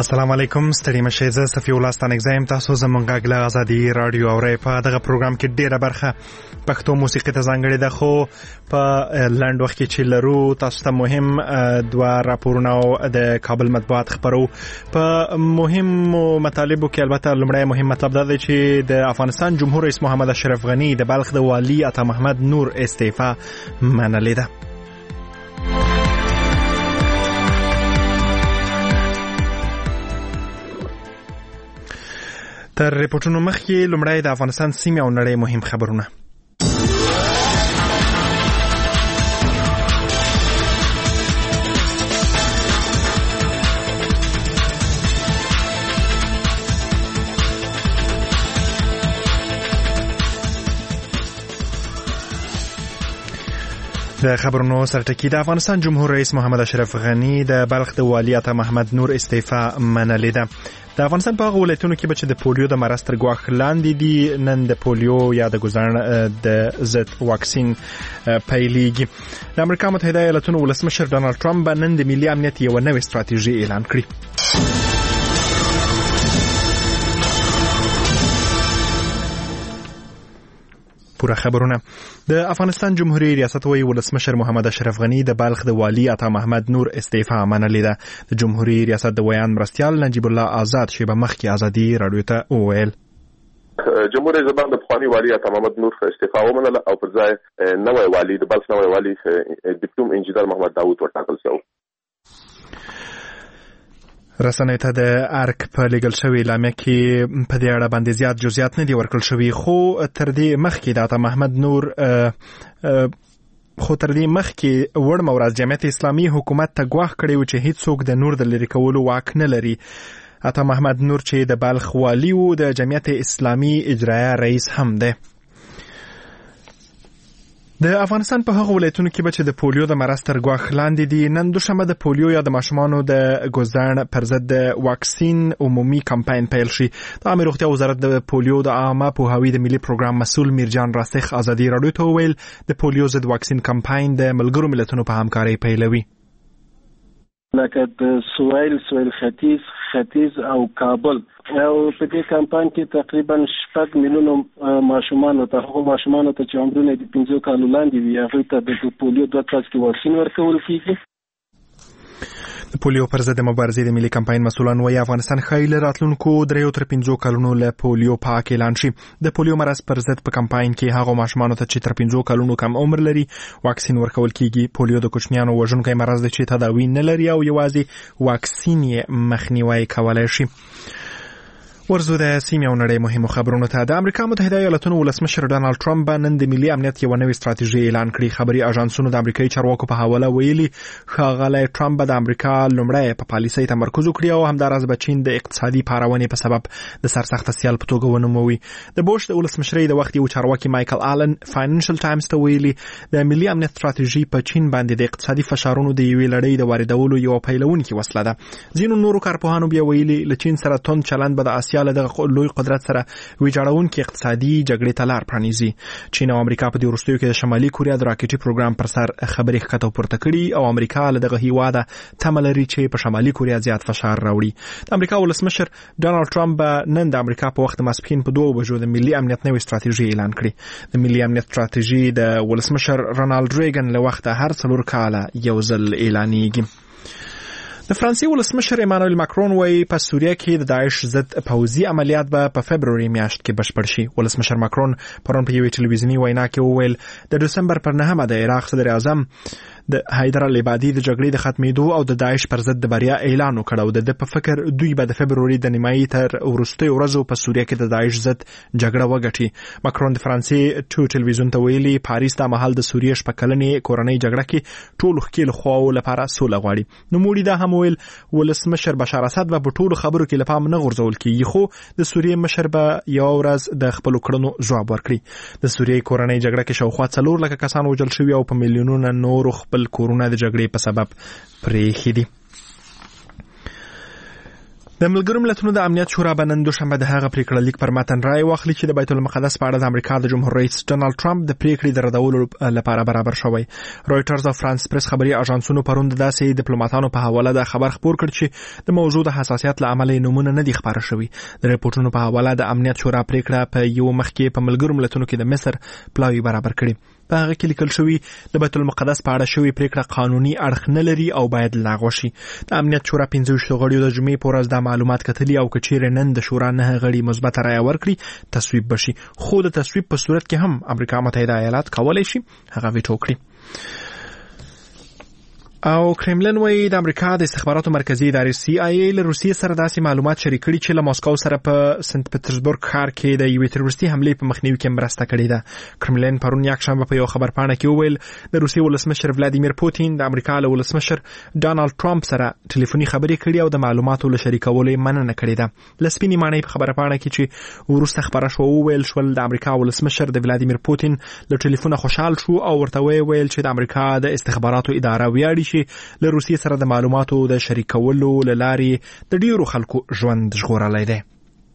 السلام علیکم ستړي مشه زه صفی الله ستانګزم تاسو زمونږ غږ ازادي رادیو اورئ په دغه پروګرام کې ډیره برخه پښتو موسیقي ته ځانګړې ده خو په لنډ وخت کې چې لرو تاسو ته مهم دوه راپورونه د کابل مطبوعات خبرو په مهمو مطالبو کې البته لومړی مهم مطلب دا دی چې د افغانستان جمهور رئیس محمد اشرف غنی د بلخ د والي عطا محمد نور استعفا منلې ده. تر ریپورتونو مخکې لومړی د افغانستان سیمې او نړۍ مهم خبرونه. د خبرونو سرټکی د افغانستان جمهور رئیس محمد اشرف غنی د بلخ د والي عطا محمد نور استعفا منلې ده. د افغانستان په هغه ولایتونو کې چې د پولیو د مرض تر ګواښ لاندې دي نن د پولیو یا د ګزارن د ضد واکسین پیلېږي. د امریکا متحده ایالاتونو ولسمشر ډانلډ ټرمپ نن د ملي امنیت یو نوې ستراتیژي اعلان کړې. پوره خبرونه. د افغانستان جمهوریت ریاست وی ولسمشر محمد اشرف غنی د بلخ د والي عطا محمد نور استعفا منلې ده. د جمهوریت ریاست د ویان مرستیال نجیب الله آزاد شیبه مخکې ازادي رادیو ته وویل جمهوریت زبان د پخوانی والي عطا محمد نور استعفا ومنله او پر ځای نوې والي د بلخ نوې والي ډیپلوم انجینر محمد داوود ورټاکل شو. رسنۍ ته د ارک په لګل شوی اعلامیه کې په دې اړه باندې زیات جزئیات نه دي ورکړل شوي خو تر دې مخکې د عطا محمد نور وړمه ورځ جمعیت اسلامي حکومت ته ګواښ کړی و چې هیڅوک د نور د لرې کولو واک نه لري. عطا محمد نور چې د بلخ والي و د جمعیت اسلامي اجرایه رئیس هم دی. د افغانستان په هغه ولایتونو کې چې د پولیو د مرض تر ګواښ لاندې دي نن دوشنبه د پولیو یا د ماشومانو د ګزارن پر ضد د واکسین عمومي کمپاین پیل شي. د عامه روغتیا وزارت د پولیو د عامه پوهاوي د ملي پروګرام مسؤل میرجان راسخ ازادي رادیو ته ویل د پولیو ضد واکسین کمپاین د ملګرو ملتونو په همکارۍ پیلوي. لکه د سویل ختیځ او کابل او په دې کمپاین کې تقریبا 6 میلیونه ماشومان ته چې عمرونه د 15 کالو لاندې وي هغه ته د پولیو 2 څاڅکي واکسین ورکول کیږي. د پولیو پر ضد مبارزې د ملي کمپاین مسؤلان وايي افغانستان خایل راتلونکو 3 تر 5 کلونو له پولیو پاک اعلان شي. د پولیو مرض پر ضد په کمپاین کې هغه ماشومان ته چې تر 5 کلونو کم عمر لري واکسین ورکول کیږي. پولیو د کوچنیانو وژونکی مرض دی چې تداوی نه لري او یوازې واکسین یې مخنیوي کولای شي. ورزو د سیمې او نړۍ مهمو خبرونو ته. د امریکا متحده ایالاتونو ولسمشر ډانلډ ټرمپ نن د ملي امنیت یو نوې ستراتیژي اعلان کړې. خبري اژانسونو د امریکایي چارواکو په حواله ویلي ښاغلی ټرمپ د امریکا لومړی په پالیسۍ تمرکز وکړي او همداراز به چین د اقتصادي پارونې په سبب د سرسخت سیال په توګه ونوموي. د بوش د ولسمشرۍ د وخت یو چارواکي مایکل آلن فاینانشل ټایمز ته ویلي د ملي امنیت ستراتیژي په چین باندې د اقتصادي فشارونو د یوې لړۍ د واردولو یو پیلوونکې وسله ده. ځینو نورو کارپوهانو بیا ویلي له چین سره توند چلند به د اسیا له دغه لوی قدرت سره ویجاړونکې اقتصادي جګړې ته لار پرانیزي. چین او امریکا په دې وروستیو کې د شمالي کوریا د راکټي پروګرام پر سر خبرې ښکته پورته کړي او امریکا له دغه هیواده تمه لري چې په شمالي کوریا زیات فشار راوړي. د امریکا ولسمشر ډانلډ ټرمپ نن د امریکا په وخت ماسپښین په 2 بجو د ملي امنیت نوې ستراتیژي اعلان کړې. د ملي امنیت ستراتیژي د ولسمشر رونالډ ریګن له وخت هر 4 کاله یو ځل اعلانېږي. د فرانسې ولسمشر ایمانوئل ماکرون وايي په سوریه کې د داعش ضد پوځي عملیات به په فبروري میاشت کې بشپړ شي. ولسمشر ماکرون پرون په یوې ټلویزیونی وینا کې وویل د دسمبر پر 9 د عراق صدر اعظم د حیدر العبادي د جګړې د ختمېدو او د داعش پر ضد د بریا اعلان وکړ او د په فکر دوی به د فبروري د نیمایي تر وروستیو ورځو په سوریه کې د داعش ضد جګړه وګټي. ماکرون د فرانسې ټلویزیون ته ویلي پاریس د مهال د سوریه شپکلنې کورنۍ جګړه کې ټول خپل خواو لپاره سوله غواړي. نو موړي دا هم ویل ولسمشر بشار اسد به په ټولو خبرو کې لپام نه غورځول کیږي خو د سوریه مشر به یو ورځ د خپل کړنو ځواب ورکړي. د سوریه کورنۍ جګړه کې شاوخوا 4 لک کسان وژل شوي او په میلیونونو نور خپل کورونه د جګړې په سبب پرې خېدي. د د ملګرو ملتونو د امنیت شورا به نن دوشنبه د هغه پریکړه لیک پر متن رائے واخلي چې د بیت المقدس په اړه د امریکا د جمهور رئیس ډونالد ټرمپ د پریکړې د ردولو لپاره برابر شوی. رويټرز او فرانس پریس خبري اژانسونو پروند داسې ډیپلوماټانو په حواله د خبر خبر کړ چې د موضوع د حساسیت لامل نمونه نه دي خبره شوی. د ریپورتونو په حواله د امنیت شورا پریکړه په یو مخکې په ملګرو ملتونو کې د مصر پلاوی برابر کړي. په هغه کې لیکل شوی د بیت المقدس په اړه شوی پریکړه قانوني اړخ نه لري او باید لغوه شي. د امنیت شورا 15 غړیو د جمعې په ورځ د معلومات کتلي او کچیر نن د شورا نه غړي مثبت رائے ورکړي تصویب بشي. خو د تصویب په صورت کې هم امریکا متحده ایالات کولای شي هغه ویټو کړي. او کرملن وایي د امریکا د استخباراتو مرکزی ادارې CIA له روسیې سره داسې معلومات شریک کړي چې له ماسکو سره په سنت پټرزبورګ ښار کې د یوې تروریستي حملې په مخنیوي کې مرسته کړې ده. کرملن پرون یکشنبه په یو خبرپاڼه کې وویل د روسیې ولسمشر ولادیمیر پوتین د امریکا له ولسمشر ډونالد ټرمپ سره ټلیفوني خبرې کړې او د معلوماتو له شریکولو مننه کړې ده. لسپینی معنی په خبرپاڼه کې چې ورسته خبره شو ویل شول د امریکا ولسمشر د ولادیمیر پوتین له ټلیفونه خوشحال شو او ورته ویل چې د امریکا د استخباراتو اداره ویاړي چې له روسیې سره د معلوماتو د شریکولو لارې د ډیرو خلکو ژوند ژغورلی دی.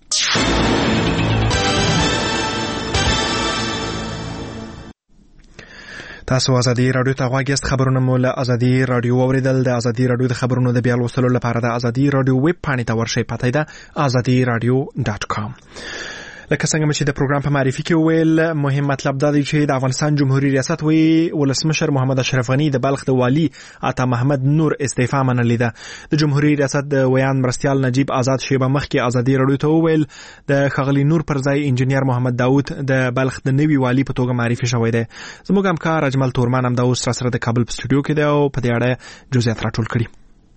تاسو ازادي رادیو ته غواړئ خبرونه مو له ازادي رادیو اوریدل. د ازادي رادیو د خبرونو د بیا لوستلو لپاره د ازادي رادیو ویب پاڼې ته ورشئ. پته ده azadiradio.com. لکه څنګه چې د پروګرام په معرفي کې ویل مهم مطلب دا دی چې د افغانستان جمهوریت ریاست وی ولسمشر محمد اشرف غنی د بلخ د والی عطا محمد نور استعفا منلې ده. د جمهوریت ریاست د ویان مرستیال نجیب آزاد شیبه مخکې ازادي رادیو ته ویل د خغلی نور پر ځای انجنیر محمد داوود د بلخ د نوي والی په توګه معرفي شوی دی. زموږ همکار اجمل تورمان هم د اوس سره د کابل په سټوډیو کې دی او په دې اړه جزئیات راټول کړي.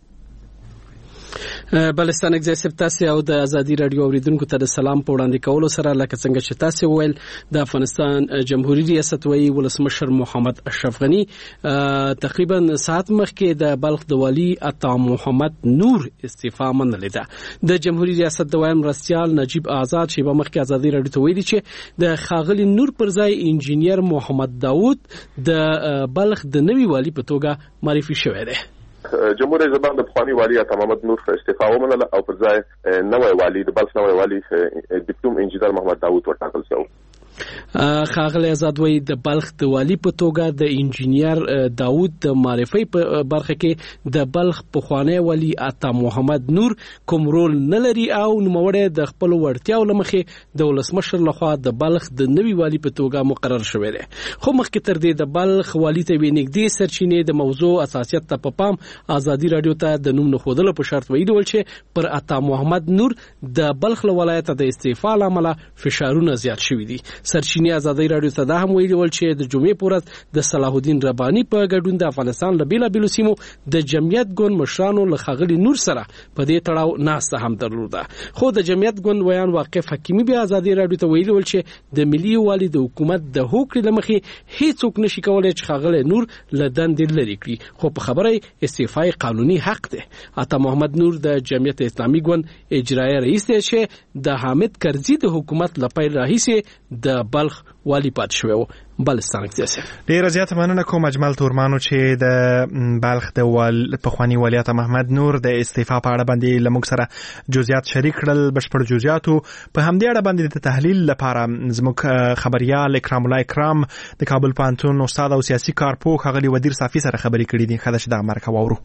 بلستان اگزیسیب تاسو او د ازادي رادیو اوریدونکو ته د سلام په وړاندې کولو سره لکه څنګه چې تاسو ویل د افغانستان جمهوریت ریاست وی ولسمشر محمد اشرف غنی تقریبا ساعت مخکې د بلخ د والی عطا محمد نور استعفا منلې ده. د جمهوریت ریاست د وایم رستیال نجیب آزاد شیبه مخکې ازادي رادیو ته ویلي چې د خاغلی نور پر ځای انجنیر محمد داوود د بلخ د نوي والی په توګه معرفي شوی دی. جمهور رئیس د بخوانی والی عطا محمد نور استعفا ومنله او پر ځای نوی والی د بلخ نوی والی ډیپلوم انجنیر محمد داوود ورټاکل شو. خاغلی آزاد وی د بلخ د والی په توګه د انجنیر داوود د معرفي په برخه کې د بلخ پخوانی والی عطا محمد نور کوم رول نه لري او نوموړی د خپل وړتیاو لمخې د ولسمشر لخوا د بلخ د نوي والی په توګه مقرر شوی دی. خو مخکې تر دې د بلخ والی ته ونګدي سرچینې د موضوع اساسیت ته په پام ازادي رادیو ته د نوم نخودلو په شرط ویلي ول چې پر عطا محمد نور د بلخ ولایت د استعفا لامل فشارونه زیات شوي دي. سرچینې ازادي رادیو ته دا هم ویلي ول چې د جمعې په ورځ د صلاح الدین رباني په ګډون د افغانستان له بیلابیلو سیمو د جمعیت ګوند مشرانو له خغلی نور سره په دې تړاو ناسته هم درلوده. خو د جمعیت ګوند ویان واقف حکیمي بیا ازادي رادیو ته ویلي ول چې د ملي والي د حکومت د هوکړې لمخې هیڅوک نشي کولای چې خغلی نور له دندې لري کړي. خو په خبره استعفای قانوني حق دی. عطا محمد نور د جمعیت اسلامي ګوند اجرایی رئیس دی چې د حامد کرزي د حکومت لپاره راهیسه د بلخ والی پات شوی و. بلستان اگزیسیب ډیر زیات مننه کوم اجمل تورمانو چې د بلخ د پخوانی والی عطا محمد نور د استعفا په اړه باندې لموږ سره جزئیات شریک کړل. بشپړ جزئیاتو په همدې اړه باندې د تحلیل لپاره زموږ خبريال اکرام الله اکرام د کابل پوهنتون استاد او سیاسي کارپوه خغلی ودیر صافي سره خبرې کړې دي. خدای د امریکا وورو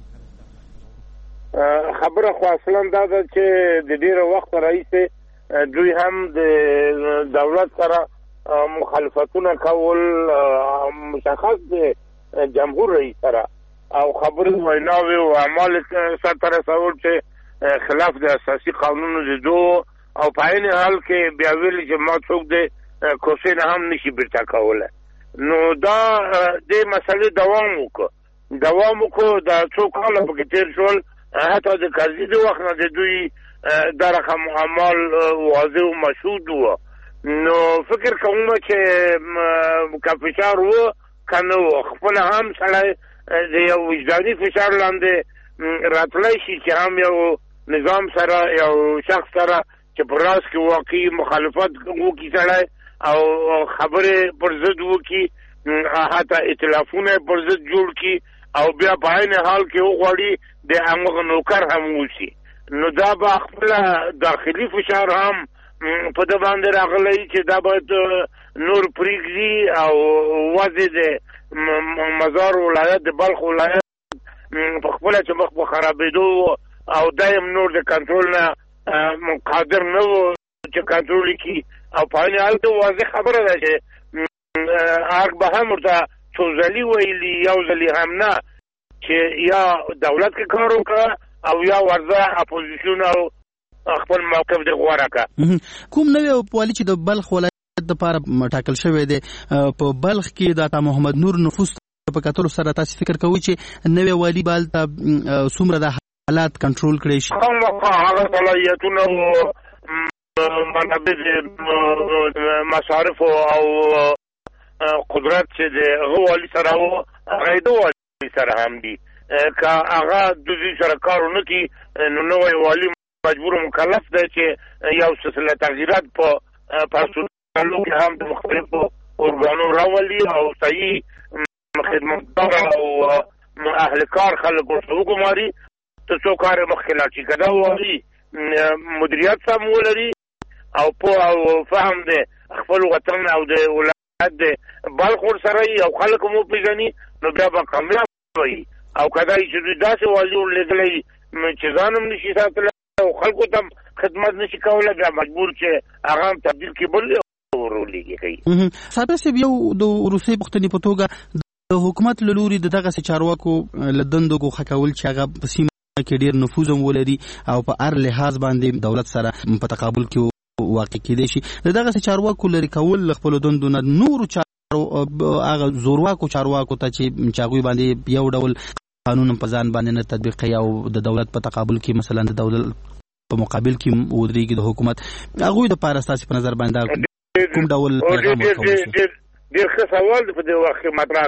خبره خو اصلا دا ده چې د ډیره وخت راځي دوی هم د دولت سره مخالفتونه کول مشخص د جمهور رئیس سره او خبرې ویناوي او اعمال سره رسول چې خلاف د اساسي قانونو د دو او په عین حال کې بیا ویل چې ما څوک د کوشش هم نشي بیرته کوله. نو دا د مسلې دوام وکړو د څو کال په کې تیر شول حتی د کرزي د وخت نه د دوی دا رقم اعمال واضح و مشهود و. نو فکر کوم چې کفشار و کنه خپل هم سره د یو وجداني فشار لاندې راتلای شي چې هم یو نظام سره یو شخص سره چې پر راس کې واقعي مخالفت وکړي سره او خبره پر ضد وکړي حتی ائتلافونه پر ضد جوړ کړي او بیا په عین حال کې وغواړي د هغه نوکر هم وشي. نو دا به خپل داخلي فشار هم په د باندې راغلی چې دا باید نور پریږدي او وضع د مزار ولایت د بلخ ولایت په خپل چې مخ په خرابېدو او دایم نور د کنټرول نه قادر نه و چې کنټرول کړي او په هغه حال ته واضح خبره ده چې ارګ به هم ورته څو ځلې ویلي یو ځلې هم نه چې یا دولت کې کار وکړه او یا ورځه اپوزیشن او خپل موقف د غوړه کا کوم نوې والي چې د بلخ ولایت لپاره ټاکل شوی دی په بلخ کې د عطا محمد نور نفوذ په کتلو سره تاسو فکر کوئ چې نوې والي بالته څومره د حالات کنټرول کړي شي؟ هغه صلاحیتونه منابع مصارف او قدرت چې د والي سره او غیدو والي سره هم دي که هغه د دې سره کارونه کوي نو نوې والي مجبور مکلف دی چې یو سلسله تغییرات په پرسونالو کې هم د مختلفو ارګانو راولي او صحیح خدمتګار او اهل کار خلک ورته وګماري ته څو کار مخکې چې کدا وایي مدیریت سم ولري او په او فهم د خپل وطن او د ولایت د بلخ سره او خلک مو پیژني نو بیا به کامیاب وي او کدا چې داسې والي ولګلې چې ځانم نشي ساتل او خلکو ته خدمت نشي کولای بیا مجبور چې هغه تبدیل کې بل ورولېږي کوي. سابقه یو د روسي پښتني په توګه د حکومت له لوري دغه چارواکو لدندو کو خکول چې هغه په سیمه کې ډیر نفوذ ولري او په هر لحاظ باندې دولت سره په تقابل کې واقع کېدي شي دغه چارواکو لري کول خپل دندو نه نور هغه زورواکو چارواکو ته چې چاغوي باندې یو ډول قانون په ځان باندې نه تطبیق کوي او د دولت په تقابل کې مثلا د دولت په مقابل کې ودرېږي د حکومت هغه د پاراستاسي په نظر باندې کوم ډول پیغام ورکوي؟ ډېر ښه سوال په دې وخت کې مطرح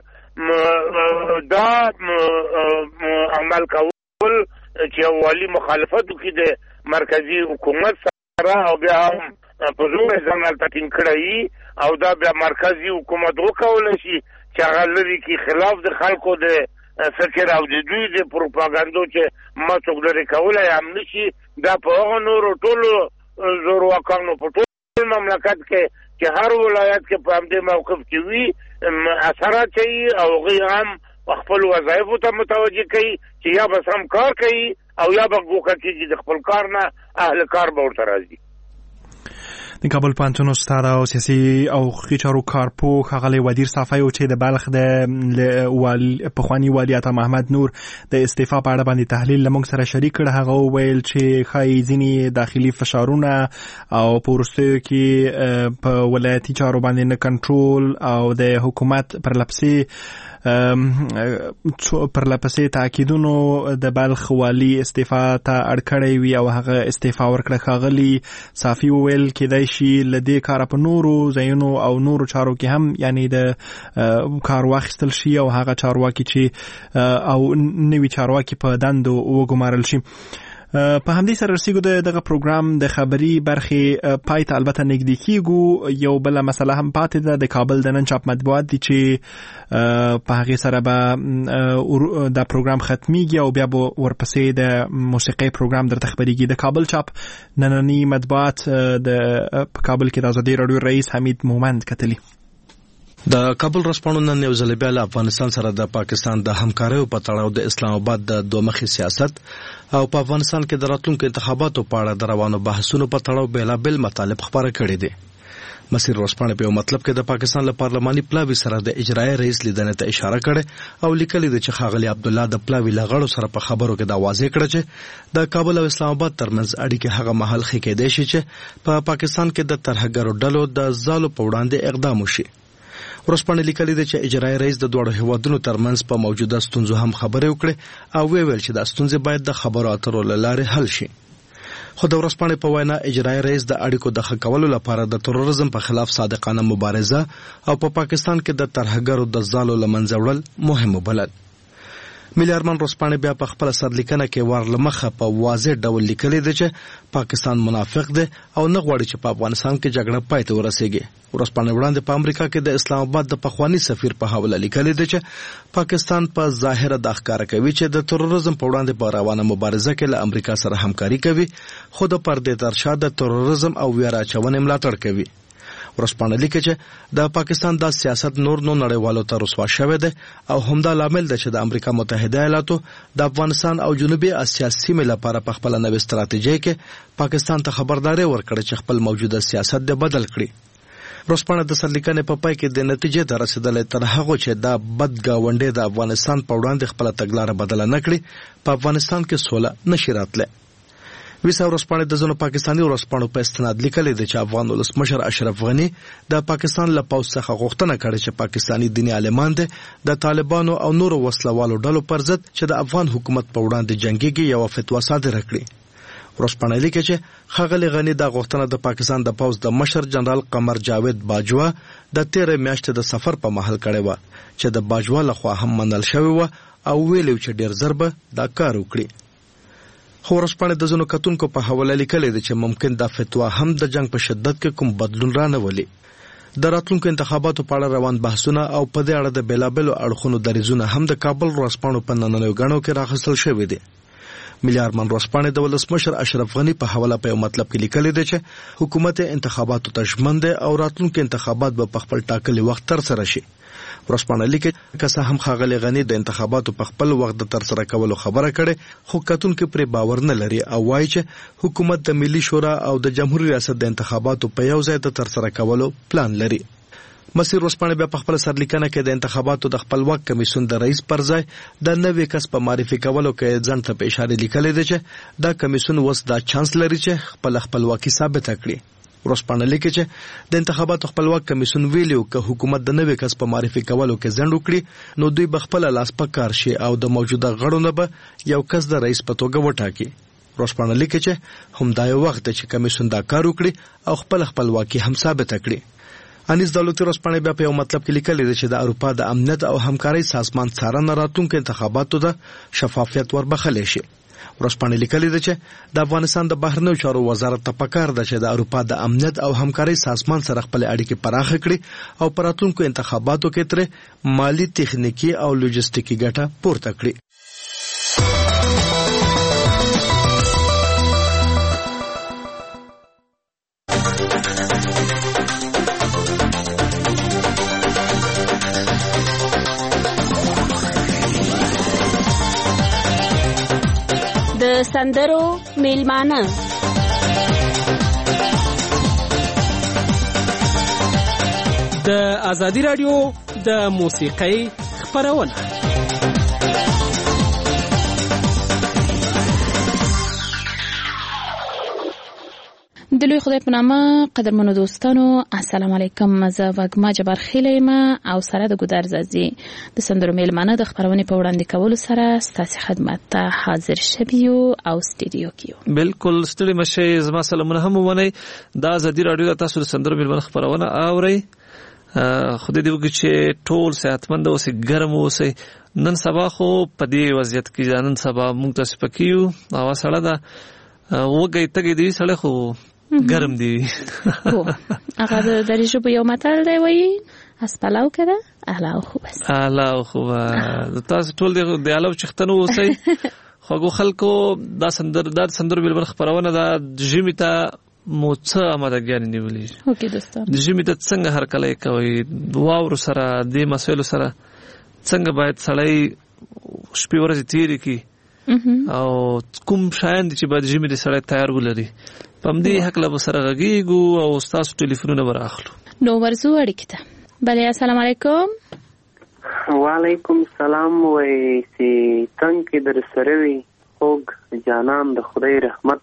دا عمل کول چې والي مخالفت وکړي د مرکزی حکومت سره او بیا هم په زور ځان ټینګ کړی او دا بیا مرکزی حکومت وکولای شي چې هغه لري کې خلاف د خلکو د فکر او د دوی د پروپاګاندا چې ما څوک لري کولای هم نشي دا په هغه نور ټولو زور واکانو په ټول مملکت کې چې هر ولایت کې په همدې موقف کې وي اثرات کوي او غي هم خپل وظایف ته متوجه کوي چې یا بس هم کار کوي او یا به ګوښه کېږي د خپل کار نه اهل کار به ورته راځي. د کابل پوهنتون استاد او سیاسي او حقوقي چارو کارپوه ښاغلی ودیر صافی چې د بلخ د پخواني والي عطا محمد نور د استعفا په اړه باندې تحلیل له موږ سره شریک کړ. هغه وویل چې ښایي ځینې داخلي فشارونه او په وروستیو کې په ولایتي چارو باندې نه کنټرول او د حکومت پرلپسې تاکیدونو د بلخ والي استعفا ته اړ کړی وي او هغه استعفا ورکړه. ښاغلی صافی وویل کېدای شي له دې کاره په نورو ځایونو او نورو چارو کې هم یعنی د کار واخیستل شي او هغه چارواکي چې او نوي چارواکي په دندو وګمارل شي. په همدې سره رسیدو دغه پروګرام د خبري برخې پای ته البته نږدې کیږو. یو بل مسله هم پاتې ده د کابل د نن چاپ مطبوعات دي چې په هغې سره به دا پروګرام ختمیږي او بیا به ورپسې د موسیقۍ پروګرام درته خبرېږي. د کابل چاپ ننني مطبوعات په کابل کې د ازادي راډیو رئیس حمید مومند کتلي. د کابل ورځپاڼو نن یو ځل بیا له افغانستان سره د پاکستان د همکاریو په تړاو د اسلام آباد د دومخي سیاست او په افغانستان کې د راتلونکو انتخاباتو په اړه د روانو بحثونو په تړاو بیلابل مطالب خبره کړي دي. مسیر ورځپاڼه په مطلب کې د پاکستان له پارلماني پلاوي سره د اجرایي رئیس لیدنې ته اشاره کړې او لیکلي دي چې ښاغلي عبدالله د پلاوي لغړو سره په خبرو کې دا واضح کړه چې د کابل او اسلام آباد ترمنځ اړیکې هغه مهال ښې کېدای شي چې په پاکستان کې د ترهګرو ډلو د ځالو په وړاندې اقدام وشي. ورځپاڼه لیکلي دي چې اجرایي رئیس د دوه هیوادونو ترمنځ په موجوده ستونزو هم خبرې وکړي او ویل چې د ستونزې باید د خبرو اترو له لارې حل شي. خو د ورځپاڼې په وینا اجرایي رئیس د اړیکو د ښه کولو لپاره د تروریزم په خلاف صادقانه مبارزه او په پاکستان کې د ترهګرو د ځالو له منځه وړل مهم وبلل. ملي ارمان ورځپاڼې بیا په خپل سرلیکنه کې ورلمخه په واضح ډول لیکلي دی چې پاکستان منافق دی او نه غواړي چې په افغانستان کې جګړه پای ته ورسیږي. ورځپاڼې وړاندې په امریکا کې د اسلام آباد د پخوانی سفیر په حواله لیکلي دی چې پاکستان په ظاهره د ښکار کوي چې د تروریزم په وړاندې په روانه مبارزه کې له امریکا سره همکاري کوي، خو د پردې تر شا د تروریزم او ویرا چونې ملاتړ کوي. ورځپاڼه لیکي چې د پاکستان د سیاست نور نو نړیوالو ته رسوا شوی دی او همدا لامل دی چې د امریکا متحده ایالاتو د افغانستان او جنوبي اسیا سیمې لپاره په خپل نوې ستراتیژي کې پاکستان ته خبرداري ورکړه چې خپل موجوده سیاست د بدل کړي. ورځپاڼه د سرلیکنې په پای کې د نتیجې ته رسیدلې تر هغه چې دا بد ګاونډی د افغانستان په وړاندې خپل تګلاره بدله نه کړي په افغانستان کې سوله نشي راتله. ویسا ورځپاڼه د ځینو پاکستاني ورځپاڼو په استناد لیکلي دی چې افغان ولسمشر اشرف غنی د پاکستان له پوځ څخه غوښتنه کړې چې پاکستاني دیني عالمان د طالبانو او نورو وسلوالو ډلو پر ضد چې د افغان حکومت په وړاندې جنگيږي یو فتوا صادره کړي. ورځپاڼه لیکي چې ښاغلي غنی دا غوښتنه د پاکستان د پوځ د مشر جنرال قمر جاوید باجوا د 13 میاشتې د سفر په مهال کړې و چې د باجوا لخوا هم منل شوی و او ویلو چې ډیر ضربه دا کار وکړي. خو ورځپاڼه د ځینو کتونکو په حواله لیکلي دی چې ممکن دا فتوا هم د جنگ په شدت کې کوم بدلون رانهولي. د راتلونکو انتخاباتو په اړه روان بحثونه او په دې اړه د بیلابلو اړخونو دریځونه هم د کابل ورځپاڼو په نننیو غاڼو کې راغستل شوی دی. ملي ارمان ورځپاڼه د ولسمشر اشرف غنی په حواله په یو مطلب کې لیکلي دی چې حکومت انتخاباتو ته ژمن دی او راتلونکو انتخابات به په خپل ټاکلي وخت تر سره شي. ورځپاڼه لیکي که څه هم ښاغلي غنی د انتخاباتو په خپل وخت د ترسره کولو خبره کړې خو کتونکو پرې باور نه لري او وایي چې حکومت د ملي شورا او د جمهوریت ریاست د انتخاباتو په یو ځای د ترسره کولو پلان لري. مسیر ورځپاڼه بیا په خپل سرلیکنه کې د انتخاباتو د خپلواک کمیسیون د رئیس پر ځای د نوې کس په معرفي کولو کې ځان ته په اشاره لیکلي دی چې دا کمیسیون اوس دا چانس لري چې خپلواکي ثابت کړي. ورځپاڼه لیکي چې د انتخاباتو خپلواک کمیسیون ویلو که حکومت د نوې کس په معرفي کولو کې ځنډ وکړي نو دوی به خپل لاس په کار شي او د موجوده غړو نه به یو کس د رئیس په توګه وټاکي. ورځپاڼه لیکي چې همدا یو وخت چې کمیسیون دا کار وکړي او خپلواکي هم ثابت کړي. انیس دولتي ورځپاڼه بیا په یو مطلب کې لیکلي دی چې د اروپا د امنیت او همکارۍ سازمان څارنه راتلونکو انتخاباتو د شفافیت وربخلی شي. ورځپاڼه لیکلي ده چې د افغانستان د بهرنیو چارو وزارت ته پکار ده چې د اروپا د امنیت او همکارۍ سازمان سره خپل اړیکې پراخه کړي او په راتلونکو انتخاباتو کې تر مالی تخنیکی او لوجستیکي ګټه پورته کړي. د سندرو میلمانه د ازادي رادیو د موسیقۍ خبرونه د لوی خدای په نامه قدرمنو دوستانو السلام علیکم. زه وګما جبار خیلیم او سره د ګودر زازي د سندرو میلمانه د خبرونې په وړاندې کولو سره ستاسو خدمت ته حاضر شویو او سټډیو کې بالکل ستړي مشه زما سلامونه هم ونی د ازادي رادیو د تاسو د سندرو میلمانه خبرونه اوري. خدای دې وکړي چې ټول صحتمند اوسئ، ګرم اوسئ. نن سبا خو په دې وضعیت کې نن سبا موږ تاسو پکیو او سره دا وګي تګي دې سره خو ګرم دی. هغه د دریجو په یو متل دی وایي اسپلاو کړه اهلا خوب است اهلا خوب. تاسو ټول د اعلی چختنو اوسئ. خو خلکو دا سندر بل خبرونه دا جمی ته موڅه امادګیان نیولې. اوکې دوستان د جمی ته څنګه هر کله کوي واور سره د مسایلو سره څنګه باید سړی شپې ورځې تیری کی او کوم شاین چې باید جمی د سړی تیار ولري پم دې حق له سره غږیږو او تاسو ټلیفونونه وراخلو. نو ورزو اړیکه ته بله. السلام علیکم. وعلیکم السلام. وای سي څنګه در سره وي خوږ جانان د خدای رحمت.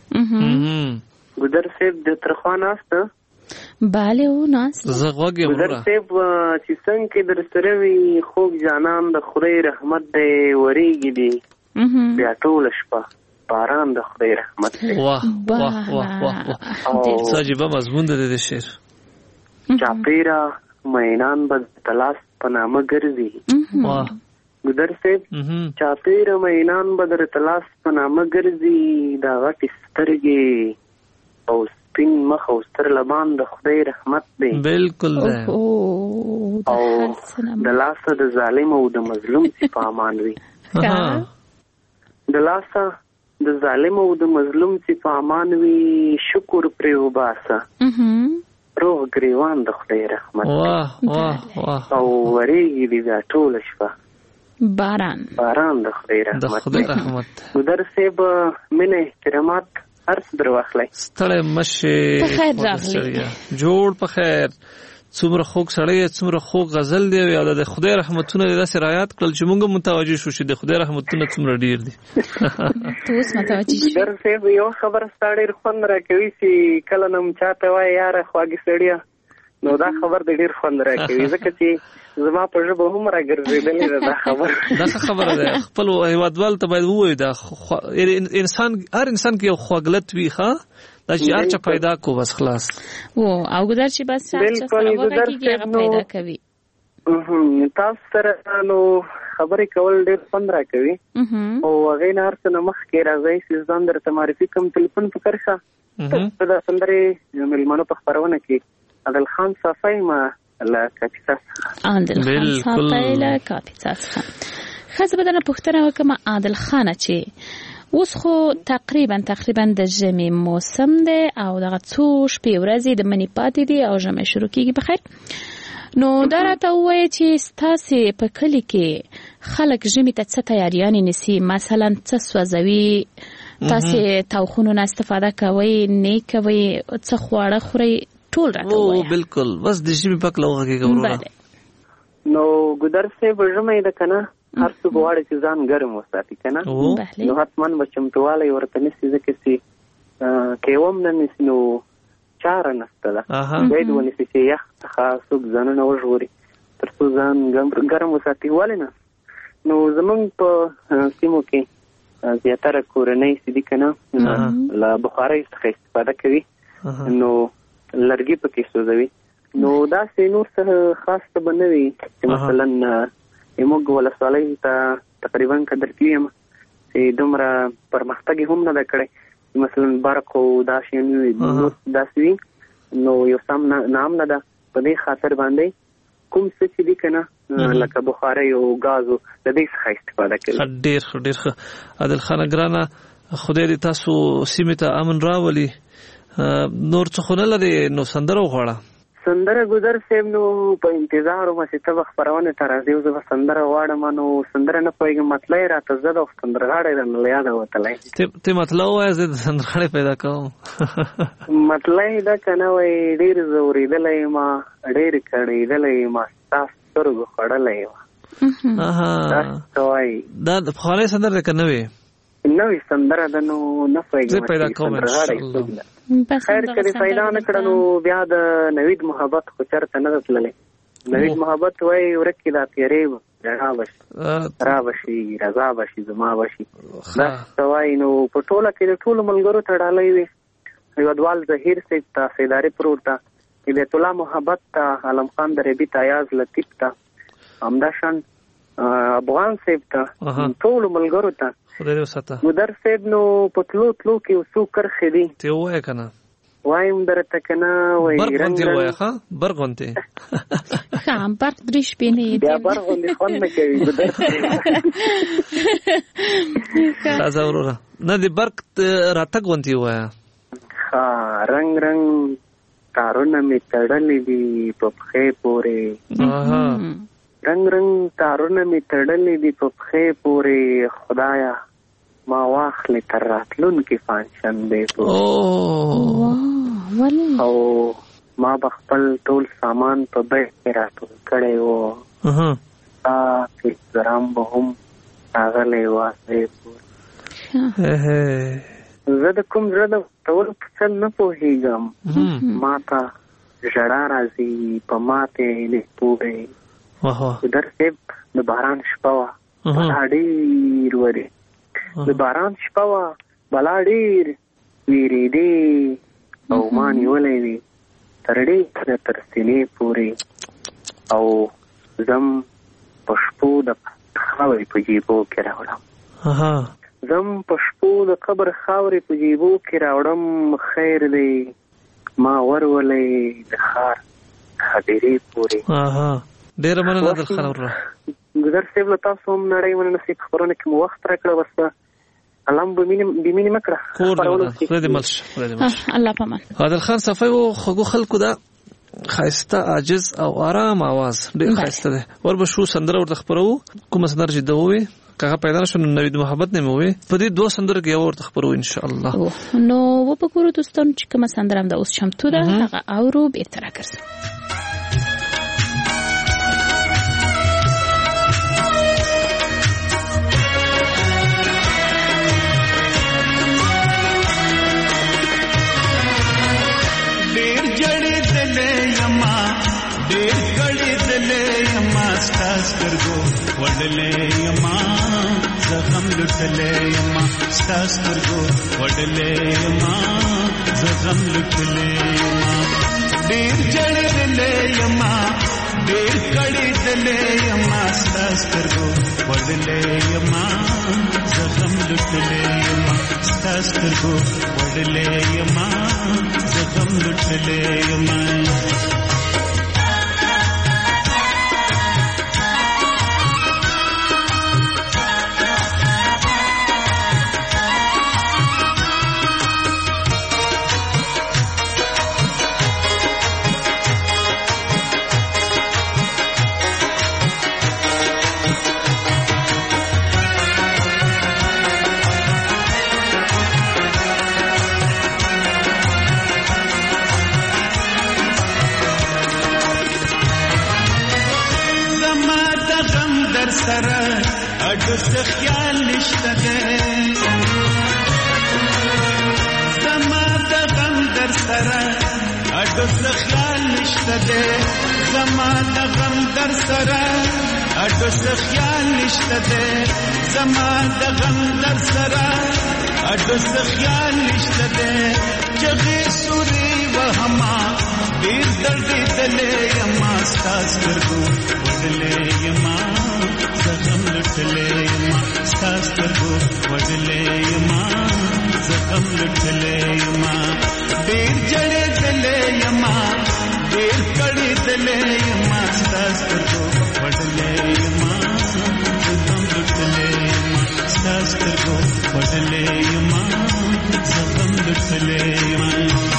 ګودر صاحب د ترخوان استه bale و ناس زه غوږی ګودر صاحب چې څنګه در سره وي خوږ جانان د خدای رحمت دی وریږي دی بیا ټول شپه باران د خدای رحمت دی. واه واه واه واه ساجيبه مضمون ده د شعر. چاپیرا مینان بد تلاس په نامه ګرځي. واه ګودر صاحب چاپیر مینان بدر تلاس په نامه ګرځي دا غټ سترګې او سپین مخ او ستر لبان د خدای رحمت دی. بالکل ده. او د لاسه د ظالم او د مظلوم په امان وي. د لاسه د ظالم او د مظلوم په امان وي. شکر پرې وباسه روح گریوان د خدای رحمت. او وریږي دی دا ټول شپه باران د خدای رحمت. ګودر صاحب مینه احترامات هر څه در واخلئ. ستړی مشه په خیر راغلی. جوړ په خیر. څومره خوږ سړی څومره خوږ غزل دی او د خدای رحمتونه داسې رعایت کړل چې موږ متوجه شو چې د خدای رحمتونه څومره ډیر دي. ته اوس متوجه شې. ګودر صاحب یو خبره ستا ډېر خوند راکوي چې کله نه چاته وایي یاره خواږه سړیه نو دا خبر د ډېر خوند راکوي ځکه چې زما په ژبه هم راګرځېدلې ده دا خبره. دا خبره ده خپل هیوادوال ته باید ووایو دا انسان هر انسان کې یو خواږلت وي دا چې هر چا پیدا کو بس خلاص. او ګودر چې بس هر چا سره وغږیږي هغه پیدا کوي. تاسو سره نو خبرې کول ډېر خوند راکوي او هغې نه هر څه نه مخکې راځئ چې ځان درته معرفي کوم. ټلیفون فکر ښه د سندرې مېلمنو په خپرونه کې عادل خان صافی ما له کاپیسا عادل خان صافی له کاپیسا څخه. ښځه به درنه پوښتنه وکړم عادل خانه چې اوس خو تقریبا د ژمي موسم دی او دغه څو شپې ورځې د مني پاتې دي او ژمی شروع کېږي په خیر. نو دا راته ووایه چې ستاسې په کلي کې خلک ژمي ته څه تیاریانې نیسي؟ مثلا څه سوځوي؟ تاسې تاوخونو نه استفاده کوئ؟ نه کوئ؟ څه خواړه خورئ؟ ټول راته ووایه. بالکل بس د ژمي پاک له وغږېږه وروره. نو ګودر صاحب ژمی ده که نه هر څوک غواړي چې ځان ګرم وساتي که نه نو حتما به چمتووالی ورته نیسي ځکه چې که یې هم نه نیسي نو چاره نشته ده. باید ونیسي چې یخ څخه څوک ځانونه وژغوري تر څو ځان ګرم وساتي. ولې نه نو زمونږ په سیمو کې زیاتره کورنۍ چې دي که نه له بخارۍ څخه استفاده کوي نو لرګي پکې سوځوي. نو داسې نور څه خاص څه به نه وي چې مثلا موږ ولسوالۍ ته تقریبا قدر کېږم چې دومره پرمختګ هم نه ده کړی مثلا برق او دا شیانې داسې وي نو یو سم نام نه ده. په دې خاطر باندې کوم څه چې دي که نه لکه بخارۍ او ګازو د دې څخه استفاده کوي. ډېر ښه عادل خانه ګرانه خدای دې تاسو سیمې ته امن راولي. نور څه خو نه لري نو سندره وغواړه. سندره ګودر صاحب نو په انتظار وم چې ته به خپرونې ته راځې او زه به سندره غواړم نو سندره نه پوهېږم مطلع یې راته زه ده او سندرغاړی رانه له یاده وتلی. ته مطلع ووایه زه د سندرغاړی پیدا کوم. مطلع یې ده که نه وایي ډېر زه اورېدلی یم ډېر کړېدلی یم ستا سترګو خوړلی یم. داسې څه وایي. دا د پخوانی سندره ده که نوې؟ نوې سندره ده نو نه پوهېږم چې سندرغاړی څوک ده. خیر که دې پیدا نه کړه نو بیا د نوید محبت خو چېرته نه ده تللی. نوید محبت وایي ورکې دا تیارې رڼا به شي را به شي رضا به شي زما به شي داسې څه وایي. نو په ټوله کې د ټولو ملګرو ته ډالۍ وي. هیوادوال ظهیر صاحب ته سیداري پروت ته بیت الله محبت ته عالم خان دربي ته ایاز لطیف ته همداشان افغان صاحب ته ټولو ملګرو ته ګودر صاحب نو په تلو کې یو څو کرښې دي. ته ووایه که نه؟ وایم درته که نه وایي برق غوندې ووایه ښه برق غوندې. ښه برق درې شپې نه یې بیا برق غوندې خوند نه کوي ګودر صاحب. راځه وروره نه د برق راتګ غوندې ووایه. ښه رنګ رنګ تارونه مې تړلې دي په پښې پورې. رنگ رنگ تارونه می تړلې دي په پښې پورې خدایا ما واخلې تر راتلونکي پنجشنبې پورې. او ما به خپل ټول سامان په بیک کې راټول کړی و ستا احترام به هم راغلی واسې پورې. زه د کوم زړه د ټول په څل نه پوهېږم ما ته ژړا راځي په ماتې نه پورې. ګودر صاحب د باران شپه وه بلا ډېر ورې د باران شپه وه بلا ډېر ویرېدې او ما نیولی وي تر ډېره تر سینې پورې او زم په شپو د خاورې په جیبو کې راوړم. زم په شپو د قبر خاورې په جیبو کې راوړم. خیر دی ما ورولې د خار خبرې پورې. ډېره مننه درخان وروره. ګذر صاحب له تاسو هم نړۍ مننه چې خبرونه کې مو وخت راکړه. بس الله بمینې مکړه خور دې ملش الله پامان. عادل خان صفای و خو خلکو دا خایسته عاجز او آرام आवाज ډېر خایسته ده. وربه شو سندره ورته خبرو کوم سندره چې دوی کغه پیدا شو نوید محبت نه موي په دې دوه سندره کې ورته خبرو ان شاء الله. نو و په ګورو دوستانو چې کوم سندره هم د اوس چمتو ده هغه اورو به تر راکړم. ستاسو وړلې یما زغم لټلې یما ستاسو وړلې یما زغم لټلې یما ډېر جړلې یما ډېر کړې یما ستاسو وړلې یما زغم لټلې یما ستاسو وړلې یما زغم لټلې یما. اډو خیال نشته ده زما د غم در سره اډو خیال نشته ده زما د غم در سره اډو خیال نشته ده زما د غم در سره اډو خیال نشته ده جګې سوري وهما ډېر درد دلې یما ستاسو وړلې یما زغم لټلې یما ستاسو وړلې یما زغم لټلې یما ډېر جړې دلې یما ډېر کړې دلې یما ستاسو وړلې یما زغم لټلې یما ستاسو وړلې یما زغم لټلې یما.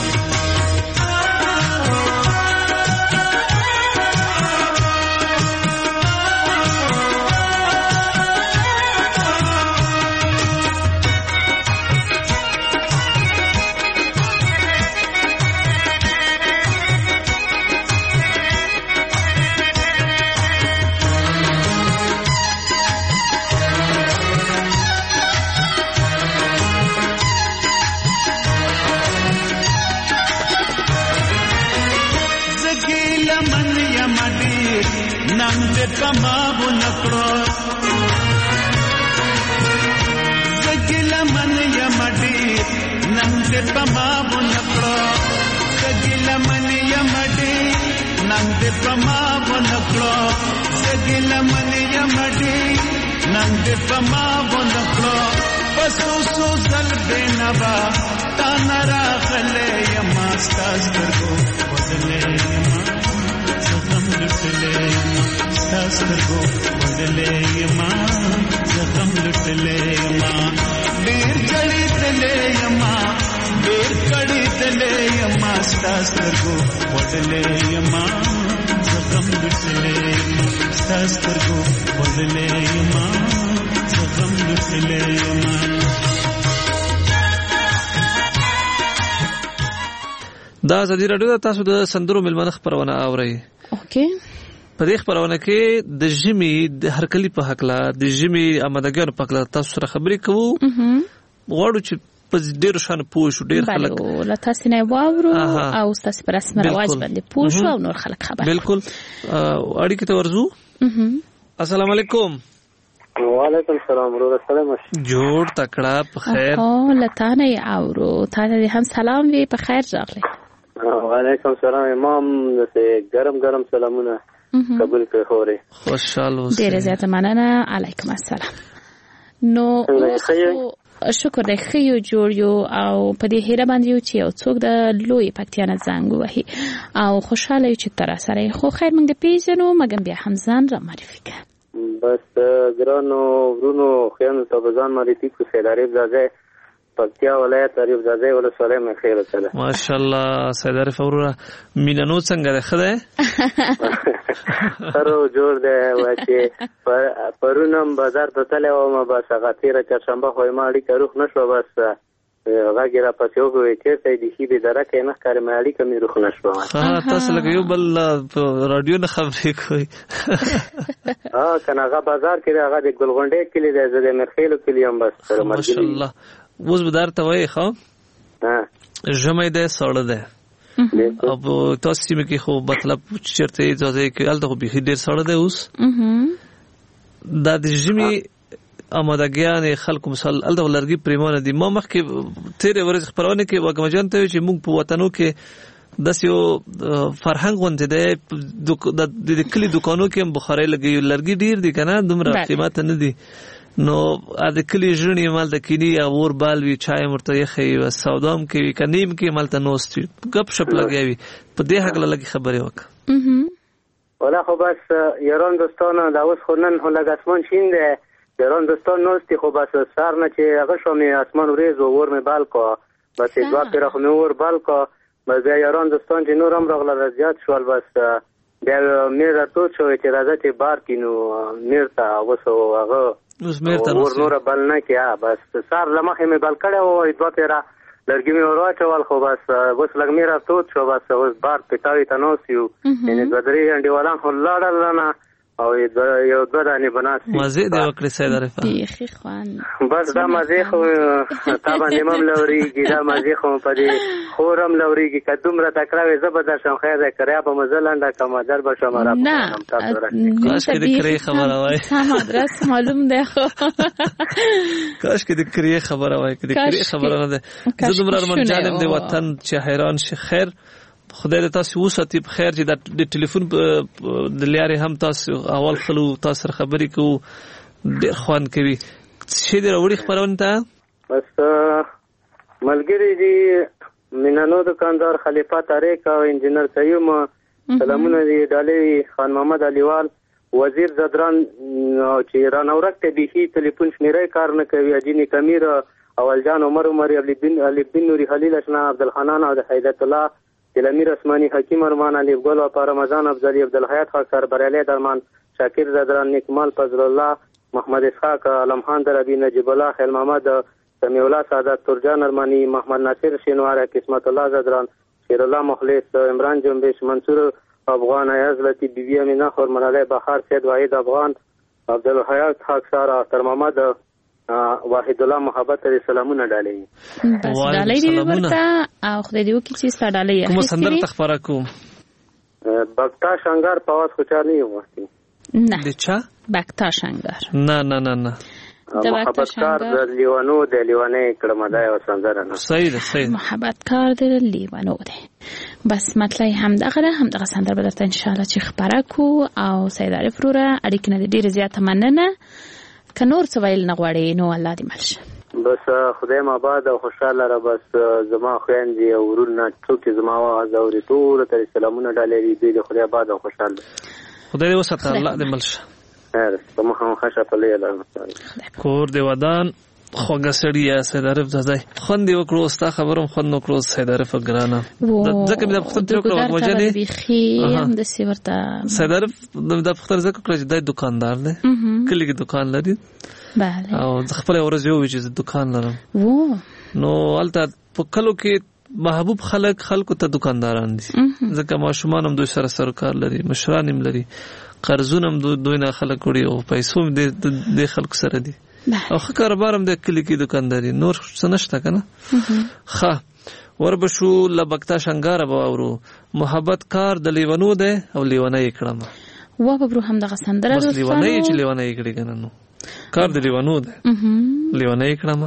کمابو نکړو زګل من یمډي نن دې کمابو نکړو زګل من یمډي نن دې کمابو نکړو زګل من یمډي نن دې کمابو نکړو پسو سو زل بنوا تا نرا خلې یما ستاسو بدلې یما زغم لټلې ستاسو بدلې یما زغم لټلې یما ډېر کړي دلې یما ډېر کړي دلې یما ستاسو بدلې یما زغم لټلې یما ستاسو بدلې یما زغم لټلې یما. دا ازادي راډیو تاسو د سندرو ملمنه خبرونه اورئ. اوکې په دې خبرونه کې د ژمي د هرکلی په حق لا د ژمي آمادګیو په حق لا تاسو سره خبرې کوو. غواړو چې په ډېر شان پوه شو ډېر خلک لا تاسو نه واورو او تاسو پر رسمي رواج باندې پوه شو او نور خلک خبر. بالکل اړیکې ته ورزو. السلام علیکم. وعلیکم السلام ورو سلام. جوړ تکړه په خیر. او لتانه اورو ته هم سلام وی په خیر راغلی. وعلیکم السلام امام دې ګرم ګرم سلامونه قبول کړئ خوري خوشاله اوسئ. ډیره زیاته مننه. علیکم السلام. نو شکر دی ښه یو جوړ یو او په دې هیله باندې یو چې یو څوک د لوی پکتیا نه زنګ ووهي او خوشاله یو چې تر سره خو خیر موږ د پیژنو مګم بیا هم ځان را معرفي کړه. بس ګرانو ورونو خیانو ته ځان معرفي کو سید عارف زاده پکتیا ولایت عارف زاده ولسوالۍ مې خیر وکړه. ماشاءالله سید عارف وروره مینانو څنګه ده ښه ده؟ سره جوړ دی چې پرونم بازار ته تللی وم بس هغه تېره چهارشنبه خو ما اړیکه روغ نه شوه بس غږ یې راپسې وګورئ چېرته یې بیخي بېدره کې نه ښکاري ما اړیکه مې روغ نه شوه. تاسو لکه یو بل په راډیو نه خبرې کوئ. که نه هغه بازار کې دی هغه د ګلغونډۍ کلي دی زه د میرخیلو کلي یم بس سره ملګري. ماشاءالله. اوس به درته وایي ښه ژمی دی ساړه دی او تاسو سیمه کې خو مطلب چېرته ځای کې هلته خو بیخي ډېر ساړه دی اوس دا د ژمي آمادګیانې خلکو مثال هلته لرګي پرېمانه دي. ما مخکې تېرې ورځې خپرونه کې واګمه جان ته ویل چې موږ په وطنو کې داسې یو فرهنګ غوندې دی د کلي دوکانو کې هم بخارۍ لګوي لرګي ډېر دي که نه دومره قیمته نه دي نو د کلي ژڼې مالته کیني یا اور بال وي چای ورته یخی وي سودا هم کوي که نیم کې مالته نوست وي ګپ شپ لګیا وي په دې هکله لږې خبرې وکړه. والا خو بس یاران دوستانو دا اوس خو نن خو لږ اسمان شین دی یاران دوستان نوست دي خو بس سهار نه چې هغه شو مې اسمان وریځ و اور مې بال کو بس دوه پیره خو مې اور بال کو بس بیا یاران دوستان چې نور هم راغله زیات شول بس بیا مې راتود شوی چې راځه چې بار کینو میر ته اوس هغه اور نور بل نه کیا بس سار لمخه مې بل کړه او دوه پیرا لرګي مې ورواچول خو بس اوس لګ مې راتود شو بس اوس بار پټاوي تنو سیو یعنی بدري انډیوالان خو لاړل نه او یو دوه دانې بناسي مزه دی وکړي سید عارف بیخي خوان بس دا مزه خو تا باندې مم لوريږي دا مزه خو په دې خورم لوريږي که دومره تکراوي زبردست شم خیر ده کریا په مزلنده کما در بشم را نه کاش کې د کری خبره وای سم ادرس معلوم دی خو کاش کې د کری خبره وای کې د کری خبره نه ده زه دومره من جانم دی وطن چې حیران شي خیر خدای دې تاسو وساتي په خیر چې د ټلیفون د لارې هم تاسو اول خلو تاسو خبرې کوو ډېر خوان کوي چې دې وړي خبرونه ته بس ملګری دي مینانو دکاندار خلیفہ طارق او انجینر سیوم سلامونه دي ډالې خان محمد علیوال وزیر زدران چې رانورک ته به ټلیفون شمیرې کار نه کوي اجینی کمیر اول جان عمر علی بن نوری خلیل اشنا عبدالحنان او هیدت الله امیر عثماني حکیم ارمان علی ګل او رمضان افضلی عبدالحیات خاکسار بریالی درمان شاکر زدران نیکمال فضل الله محمد اسحاق علمخان دربی نجیب الله خیل محمد سمیع الله سعادت ترجان ارمانی محمد ناصر شینوار قسمت الله زدران شیر الله مخلص عمران جنبش منصور افغان ایاز لطیف بیبی امینا خورمن علی بخار سید واحد افغان عبدالحیات خاکسار اختر محمد واحد الله محبت دې سلامونه ډالې بس ډالې دې ورته او خدای دې وکړي چې ډالې کوم سندر تخبره کوم بکتا شنګار پواز خو چا نه وختي نه د چا بکتا شنګار نه نه نه نه محبت کار د لیوانو د لیوانې کړه مدای او سندره نه صحیح ده صحیح محبت کار د لیوانو ده بس مطلب هم دغه سندر به درته ان شاء الله چې خبره کو او سید عارف وروره اړیکې نه ډیره زیاته مننه که نور څه ویل نه غواړې نو الله دې مل شه بس خدای مو آباد او خوشحاله را بس زما خویندې او ورونه څوک زما واز اوري ټول ته سلامونه ډالې دې خدای آباد او خوشحاله خدای دې وساته الله دې مل شه خیر کوم خاصه په لیلا کور دې ودان خوګه سړی یا سید عارف زادای خوند یو کړو ستا خبرم خوند نو کړو سید عارف ګرانه ځکه مې د پختن تر کړو وجه بيخي هم د سیورتا سید عارف د پختن ځکه کړو چې د دکاندار دی کلی کې دکان لري bale او خپل ورځ یو چې دکان لرم نو البته په کلو کې محبوب خلکو ته دکانداران دي ځکه ماشومان هم دوی سره سرکار لري مشران هم لري قرضونه هم دوی نه خلک وړي او پیسو هم د خلکو سره دي او ښه کاروبار هم د کلي کې دکانداري نور څه نشته که نه ښه وربشو لبکتا شنګاره به واورو محبت کار د لیونو دی او لیونی یې کړم وبرو هم دغه سندره بس لیونی چې لیونی یې کړي که نه نو کار د لیونو دی لیونی یې کړم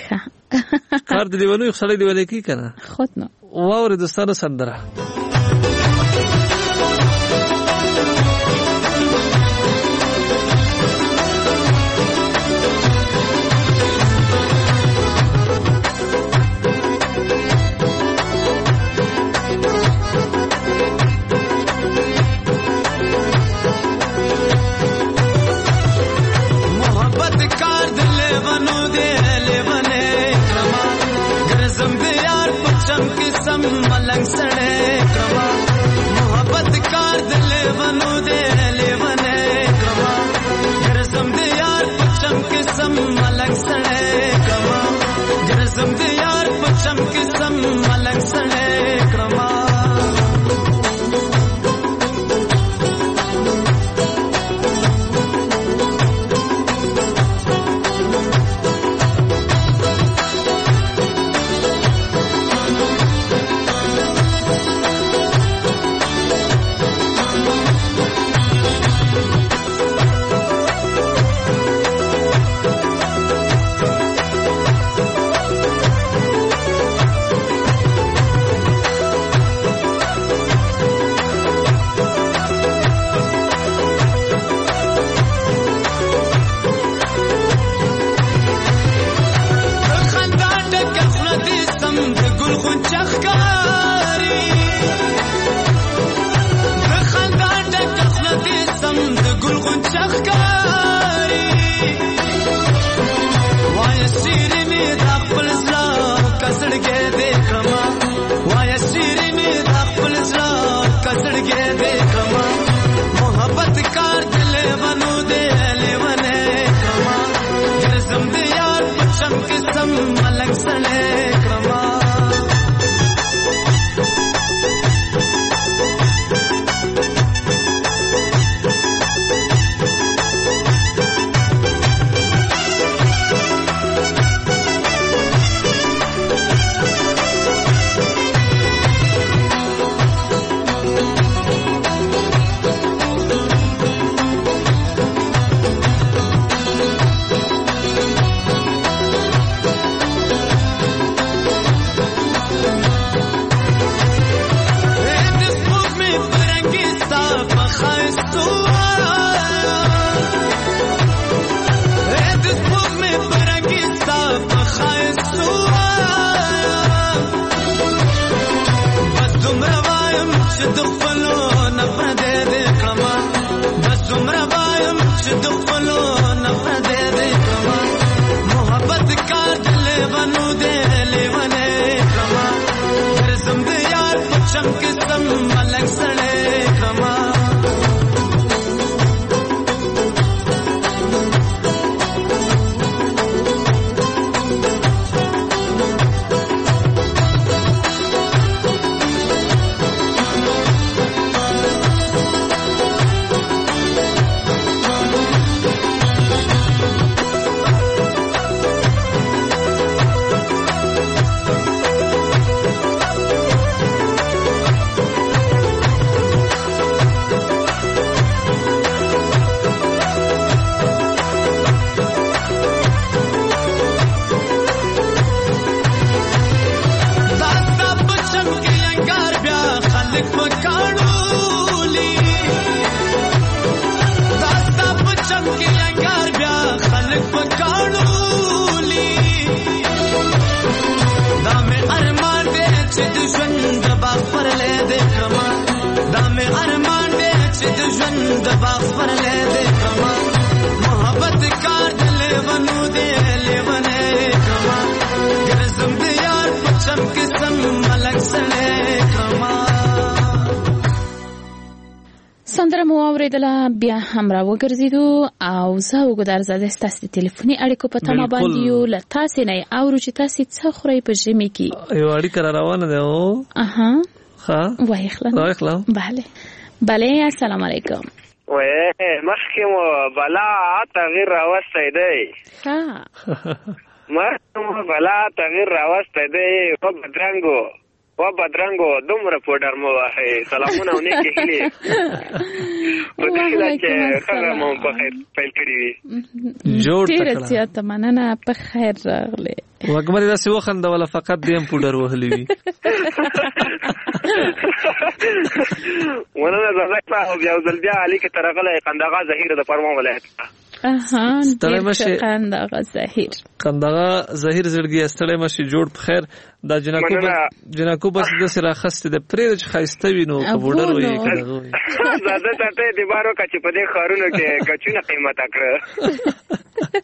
کار د لیونو یو سړی لیونی کوي که نه خود نو واورې دوستانو سندره زړګې دې کما محبت کار دلې ونو دې لیونه کما ګرځم دې یار پچم قسم ملنګ سړې کما سندره مو اوریدله بیا هم را وګرځیدو او زه وګدار زده ستاسو د ټلیفوني اړیکو په تمه باندې یو له تاسو نه اورو چې تاسو څه خوري په ژمي کې یو اړیکه روانه ده او ها وایخلا بله السلام علیکم وای مخکې مو بلا تغییر راوستای دی مخکې بلا تغییر راوستای دی و بدرنګو دومره پودر مو وای سلامونه ونه کېږي په دې حالت کې خبره مو په خیر پیل کړی جوړ تکړه ډیر مننه په خیر راغله وګمري دا سی وخنده ولا فقط دیم پودر وهلی وی ونه زړه او بیا ځل بیا علي کې ترغله قندغه زهیر د پرما ولایت ستړی مشي قندغه زهیر زړګي ستړی مشي جوړ په خیر دا جنکو بس د سره خسته د پرې چې خایسته وینو کبوډر وي زاده ته د بارو کچ په دې خارونو کې کچونه قیمت اکړه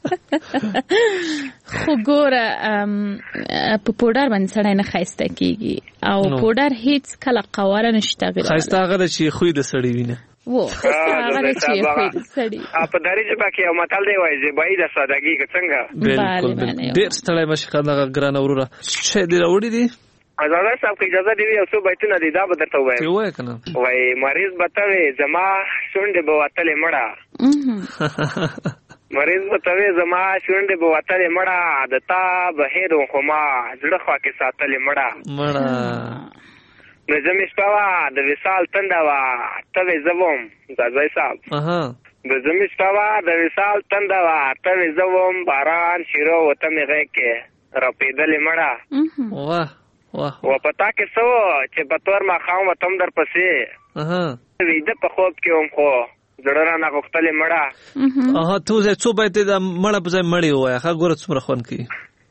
خو ګوره په پودر باندې سړی نه خایسته کیږي او پودر هیڅ کله قواره نشته غیر خایسته هغه چې خوې د سړی وینه و هغه چې خوې د سړی په داري چې باکي او متل دی وایي چې بای د سادهګي څنګه بالکل ډیر ستړی مشي خدای ګران اوره چې دی راوړي دي ازاده صاحب کی اجازه دی یو څو بیتونه دی دا به درته وایم وای کنه وای مریض بتوي زما شونډه به وتلې مړه مریض بتوي زما شونډه به وتلې مړه د تا بهیر خو ما زړه خوا کې ساتلې مړه نظم شپوا د وصال تنده وا ته زوم ځای صاحب د زمي شپوا د وصال تنده وا ته زوم باران شیرو وته می غه کې رپیدلې مړه واه و پتا کې سو چې بتور ما خام وتم در پسې ویده په خوب کې هم خو زړه نه غختلې مړه تو زه څو به ته مړه په ځای مړی وای ښه ګور څومره خون کی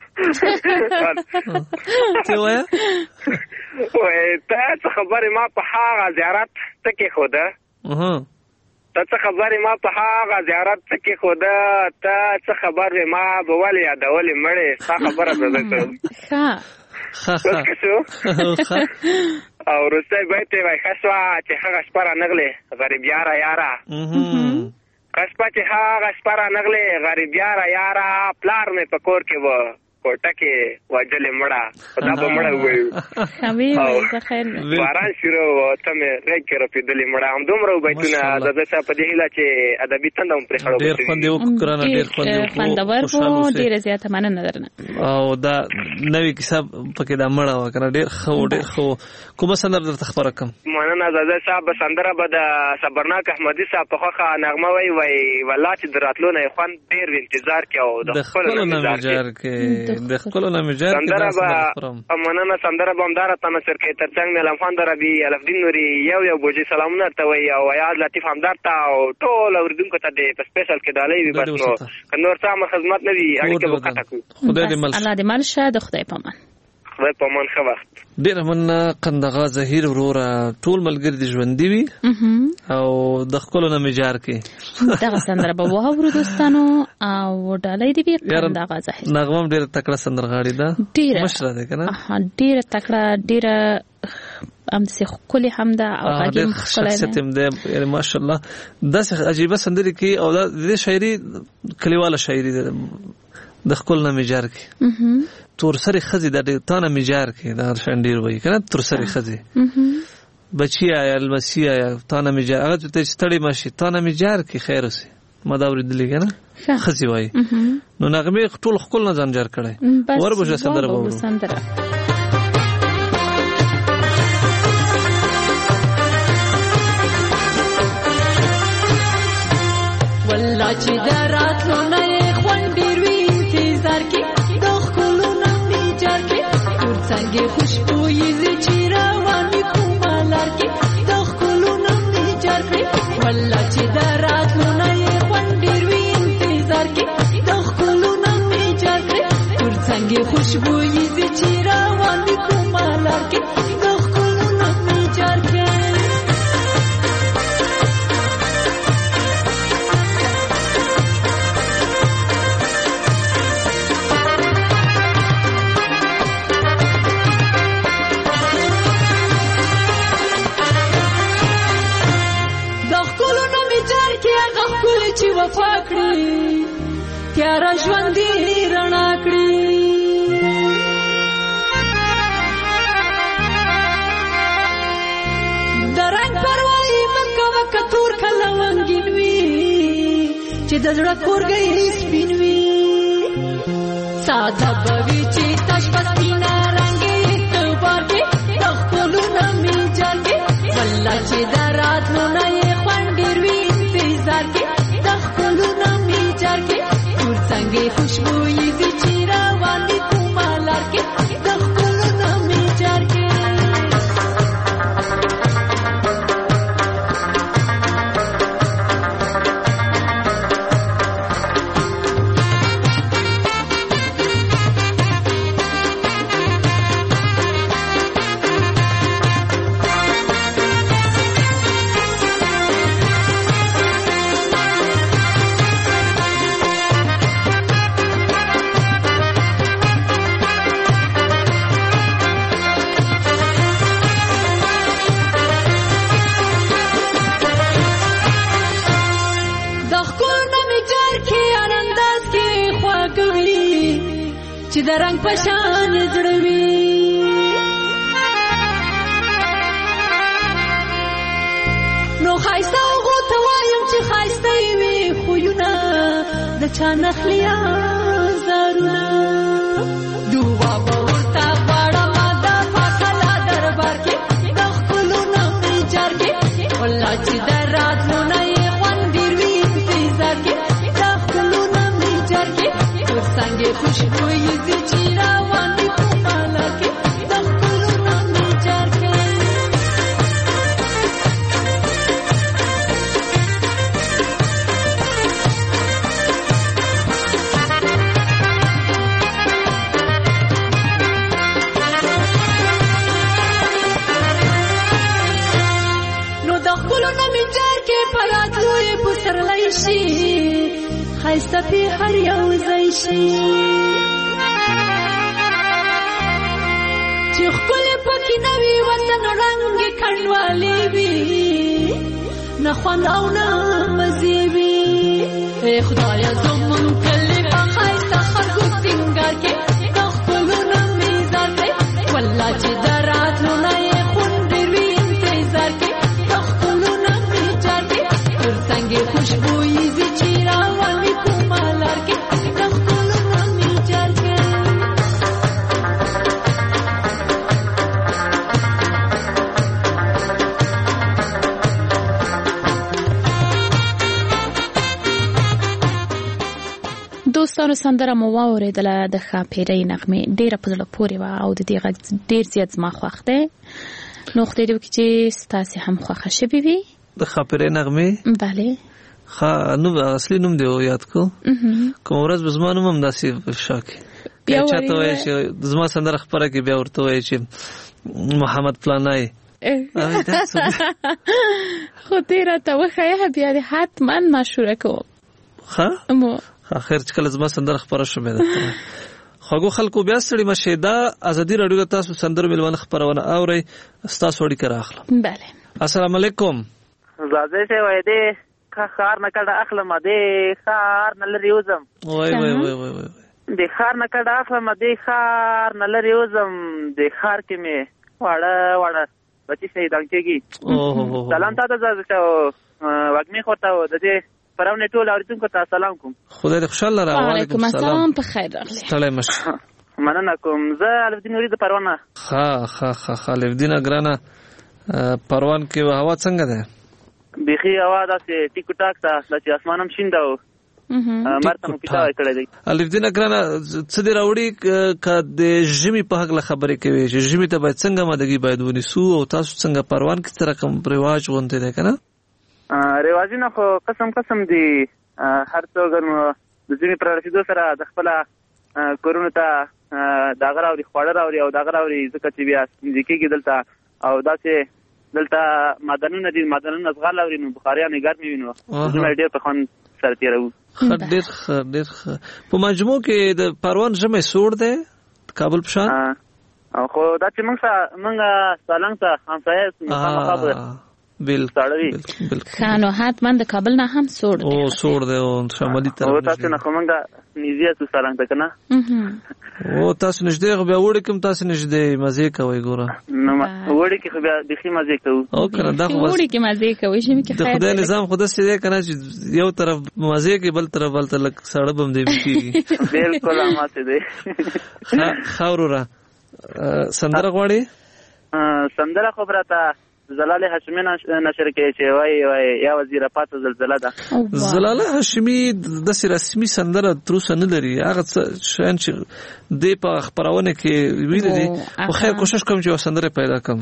څه وای وای ته خبره ما په هغه زیارت ته کې خوده ته خبره ما په هغه زیارت ته کې خوده ته خبره ما په ولې یادولې مړې څه خبره ده او روسي بیت وای خاصه چې هغه سپاره نغله غریب یارا قصبه چې هغه سپاره نغله غریب یارا پلار مې پکور کې و کوټه کې وجلې مړه خدا به مړه وایو حبیبي خیر باران شروع ته مې راکې را پیدلې مړه هم دومره بیتونه د دته په دې هیله چې ادبي تندم پر خړو ډېر خوند یو کرانه ډېر خوندور وو ډېر زیاته مننه درنه او دا نوې کیسه پکې دا مړه وکړه ډېر خو کومه سندره درته خبره کوم مننه زده صاحب سندره به د صبرناک احمدي صاحب په خوخه نغمه وای والله چې دراتلو نه خوند ډېر انتظار کې او د خپل انتظار کې د خپل نمجر سندره به مننه سندره به همدار تناصر کې ترڅنګ ملام خان دربي الفدین نوري یو بوجي سلامونه ته وای او یاد لطیف همدار ته او ټول اوردونکو ته د سپیشل کې دالې وي بس نو نور څه خدمت نه وي اړیکه وکړه خدای دې مل الله دې مل شه د خدای پامان خدای پامان ښه وخت ډېر مننه قندغا زهیر وروره ټول ملګری دې ژوندي وي او د خپل نمجر کې دغه سندره به واورو دوستانو او ډالۍ دې وي قندغا زهیر نغمه ډېر تکړه سندرغاړي ده مشره ده کنه ډېر تکړه ډېر ام سه خولي حمده او غږی شخصیت هم ده یعنی ماشاءالله داسې عجیبه سندري کې او د شاعري کلیواله شاعري ده د خپل نمجر کې تور سری خزي د تانه مجار کې دا شندیر وای کنه تور سری خزي بچیا یا المسیا یا تانه مجار هغه ته ستړي ماشي تانه مجار کې خیر اوسه ما دا ورېدلې کنه خزي وای نو نغمه ټول خپل نه ځنجر کړي وربشه سندره وورو والله چې دراتلو نه خوندیر وی انتظار کې څنګه خوشبوئی چې روانې کومه لار کې د ښکلونو مې جار کړې والله چې د راتلو نه یې خوند ډېر وي انتظار کې د ښکلونو مې جار کړې څنګه خوشبوئی چې روانې کومه لار کې د ښکلونو مې جار کړې چې وفا کړی تیارا ژوندې رڼا کړی درنګ پروايي مکه وکه تور کله ونګین وي چې د زړه کورګي سپین وي ساده بوي چې تاش پسپینا رنگي اعتبار کې تخلونه می جاګي والله چې دراتلو نه خوند ډیر وي انتظار کې څنګه خوشبوئی دي چې روان دي کومه لار کې د ښکلونو مې جار کې چې د رنگ پشان زړوي نو خایسته وغو ته وایم چې خایسته وي خویونه د چا نخلیا زارونه دوه به ورته غواړم د فاصله دربار کې د ښکلونو مې جار کې والله چې د راتلو نه یې خوند ډېر وي انتظار کې د ښکلونو مې جار کې څنګه خوشبوئی دي چې روان دي کومه لار کې د ښکلونو مې جار کې نو د ښکلونو مې جار کې پراتلو یې پسرلی شي خایسته پی هر یو ځای شي چې خپل په کې نوی وطن رنگ کڼوالی وي نه خوند او نه مزي وي اے خدایا زمون کلی په خایسته خلکو سینګار کې د خپلونو میزار کې والله چې دراتلو نه یې خوندې وي انتظار کې د خپلونو میزار کې تر څنګه خوشبويي زی چې راوالي کومالار کې د خپلونو میزار کې دوستانو سندره مو واوریدله د ښاپیرۍ نغمې ډیره په زړه پورې وه او د دې غږ ډیر زیات زما خوښ دی نو خدای دې وکړي چې ستاسې هم خوښه شوې وي د ښاپیرۍ نغمې بله نوم اصلي نوم دی یاد کو کوم ورځ به زما نوم هم داسې افشا کړي بیا چاته وایي چې زما سندره خپره کړي بیا ورته وایي چې محمد فلانی خو دې راته وښیه بیا دې حتما مشهوره کوم اخر چې کله زما سندره خبره شومه ده خواږو خلکو بیا ستړي مشه دا ازادي رادیو د تاسو سندره ملونه خبرونه اوري تاسو وړي کړه اخلم bale السلام علیکم زاده شه وای دې خار نه کړه اخلم دې خار نه لري وزم وای وای وای وای دې خار نه کړه اخلم دې خار نه لري وزم دې خار کې می واړه بچی شهیدان کېږي سلام تاسو زاده شه وګمې خورته د دې پرونه ټول اوریدونکو ته سلام کوم خدای دې خوشاله را وعلیکم السلام په خیر راغلی ستړی مشه مننه کوم زه الفدین ورید پروانه ها الفدین ګرانه پروان کې هوا څنګه ده بيخي هوا داسې ټیک ټاک ده چې اسمان هم شین ده مرته مو کیته کړی دی الفدین ګرانه څه دې راوړي ک د ژمي په حق خبرې کوي چې ژمي ته باید څنګه مدګي باید ونیسو او تاسو څنګه پروان کې څه رقم رواج غونډه ده کنه رواجونه خو قسم دي هر څوک د ځینې پر رسیدو سره د خپل کورونو ته داغ راوړي خواړه راوړي او داغ راوړي ځکه چې بیا ځکهږي دلته او داسې دلته معدنونه دي معدنونه ځغال راوړي نو بخاریانې ګرمې وي نو زموږ ډېر په خوند سره تېروو ډېر په مجموع کې د پروان ژمی سوړ دی کابل په شان خو دا چې موږ سالنګ ته همسایه مخامخ بالکل خانو حتما د کابل نه هم سوړ دی او سوړ دی او شمالي طرف او تاسو نه کومه نيزيه تو سالنګ ته کنه او تاسو نشته خو بیا وړي کوم تاسو نشته مزه کوي ګوره نو وړي کې خو بیا د خي مزه کوي او کنه دا خو وړي کې مزه کوي چې مې خیر د نظام خود سره کنه چې یو طرف مزه کې بل طرف لک سړه بم دی کیږي بالکل ماته دی خاورورا سندره غواړي سندره خبره ته زلاله هاشمي نشر کې چې وای یا وزیر پاتې زلزلہ ده زلاله هاشمي د رسمي سندره تروسه نه لري هغه شان چې د په خبرونه کې ویل دي خو خیر کوشش کوم چې سندره پیدا کوم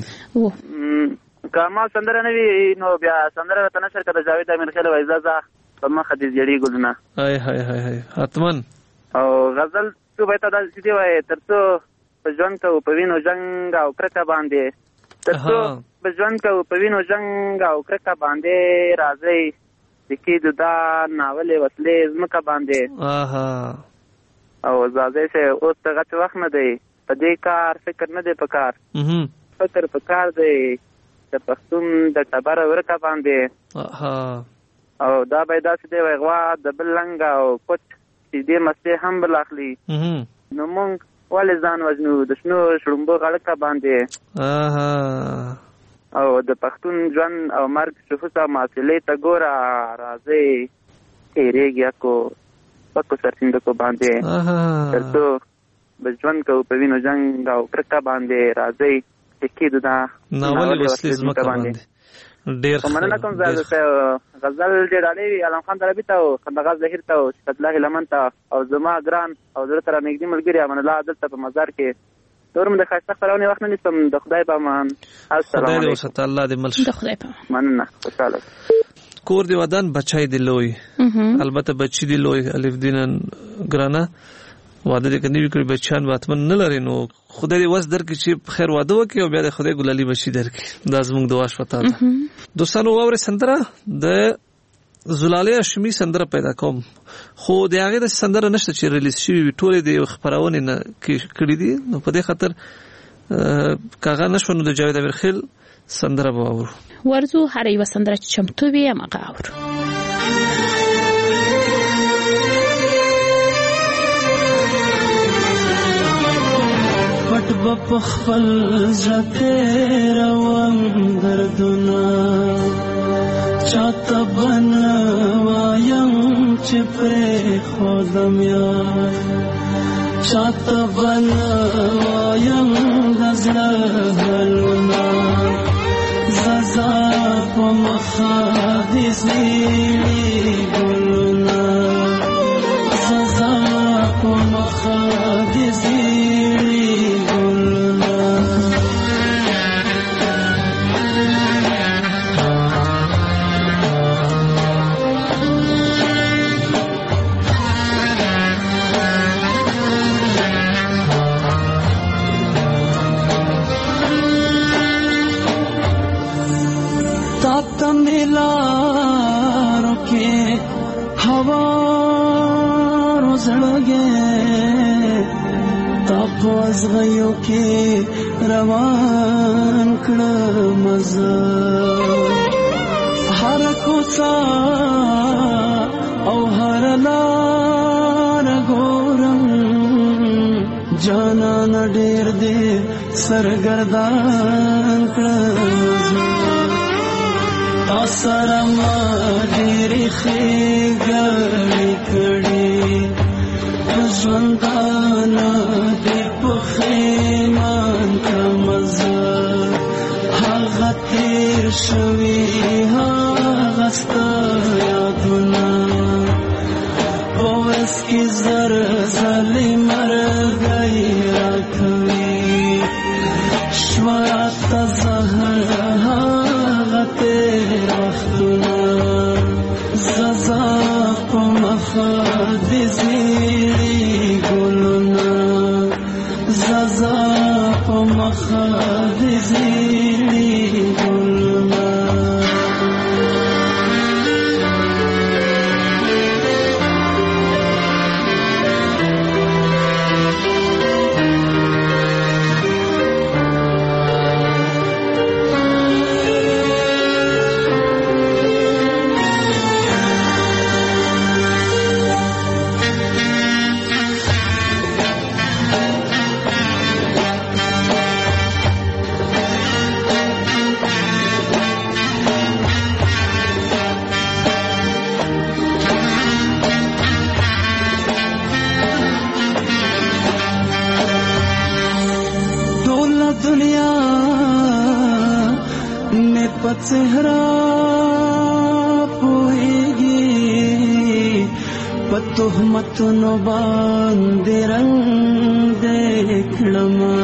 کما سندره نه وی نو بیا سندره ته نشر کړه جاوید امیر خیل وای زازا په مخه دې جړی ګلونه هاي حتمن او غزل څه وای ته د دې وای ترڅو په ځوان ته په وینو جنگ او کرکه باندې ترڅو بجوان کو په وینو جنگ او کرکه باندې راځي دکی ددا ناولې وسلې زمکه باندې او زازه شه اوس څنګه وخت نه دی په دې کار فکر نه دی پکار فکر پکار دی د پښتون د تبر ورکه باندې او دا به داسې دی وغوا د بلنګ او کوټ چې دې مسته هم بلاخلی نو مونږ ولې ځان وزنو د شنو شړمبو غړکه باندې او د پښتون ژوند او مرګ شفوسه ماسلې ته ګوره راځي هېرېږي کو پکو سرتیند کو باندې ترڅو بژوند کو په وینو جنگ او کرکه باندې راځي چې دا ناول وسلې زمکه باندې ډېر مننه کوم زه غزل ډېر علي علم خان دربي ته او خندغاز ظاهر ته او الله لمن ته او زما ګران او زړه تر نږدې ملګری امن الله دلته په مزار کې دورم د خاصه خبرونه وخت نه نسم د خدای په امان السلام علیکم خدای الله دې ملش د خدای په مننه خوشاله کور دی ودان بچای دی لوی البته بچی دی لوی الف دین ګرانه واده دې کني وکړي بچان واتمن نه لري نو خدای دې وس درکې چې خیر واده وکړي او بیا د خدای ګلالي بشي درکې دا زموږ دعا شپته ده دوستانو وره سندره د زلاله هاشمي سندره پیدا کوم خو د هغه د سندره نشته چې ریلیز شي ټول د خبرونه نه کړي دي نو په دې خاطر کاغه نشو نو د جاوید امیرخیل سندره به واورو. ورځو هر یو سندره چې چمتو وي هغه اورو. پټ په خپل ځکه روان دردونه چاته بنوایم چې پرې خودم یار چاته بنوایم د زړه حالونه ززا په مخه دې زیړي ګلونه ززا په مخه دې زیړي ګلونه मिलारों के हवारों जड़गे तापवाज गयों के रवान कड़ मज़ा हर कोसा औ हर लार गोरम जाना न डेर दे सरगर्दान कड़ असरमा ډېرې ښېګڼې کړې ژوندانه دې پښېمان کړمه زه هغه تېر شوي هغه ستا یادونه په ورځ کې زر ځلې مرغۍ راکوي شوه راته زهر هغه تېر وختونه ززا په مخه دې زیړي ګلونه ززا په مخه دې زیړي ګلونه दुनिया में पचहरा पोएगी पतुहमत नो बांधे रंग देखलमा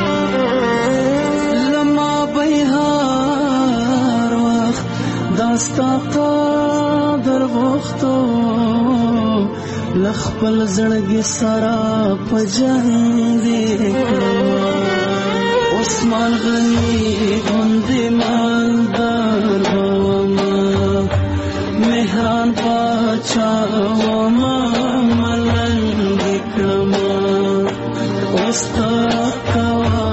लमा बिहार वक्त दास्ता قادر وختو لخپل زړګي سرا پجن देखलमा عثمان غنی غندې مالدار وما مهران پاچا وما ملنګ کړما اوستا کوا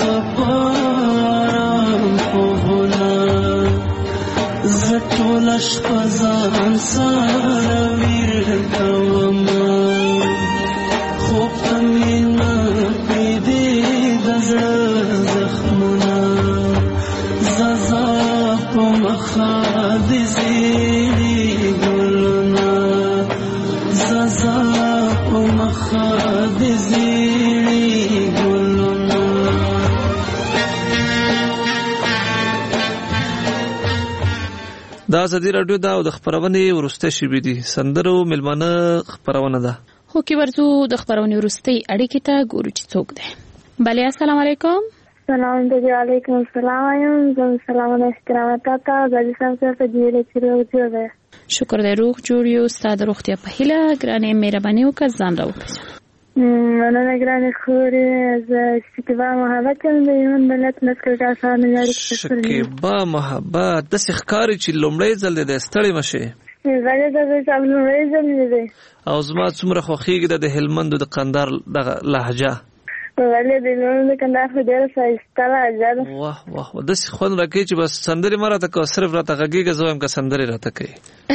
خبرم خوبونه زټول شپزان سره ویر کوما خوب تمینا پیدې دزړه زخمونه ززا په مخه دې زیړي ګلونه ززا په مخه دې زیړي ګلونه دا ازادي رادیو دا او د خبرونې ورسته شوې دي سندرو ملمانه خبرونه ده هو کې ورته د خبرونې ورسته اړیکې ته ګورو چې څوک ده. بله السلام علیکم. سلام علیکم السلام زم سلام احترام تاته د سمسر په دی له چیرې وځه. شکر دې روغ جوړ یو ستاسو روغتیا په هیله ګرانې مهرباني وکړه ځان راوپېژنه. انا ګرانې خوري ز شکیبا محبت د یمن ملت نسکر کا سان یاري شکیبا محبت د ښکاری چې لومړی ځل د ستړي مشه زړه د لومړی ځل دی او زما څومره خوخیږي د هلمند د قندار د لهجه ولې د لون د کندهار په ډېر ښایسته راځي. واه واه د څه خوند راکې چې بس سندري مراته کو صرف راته غږیږي زویم کا سندري راته کوي.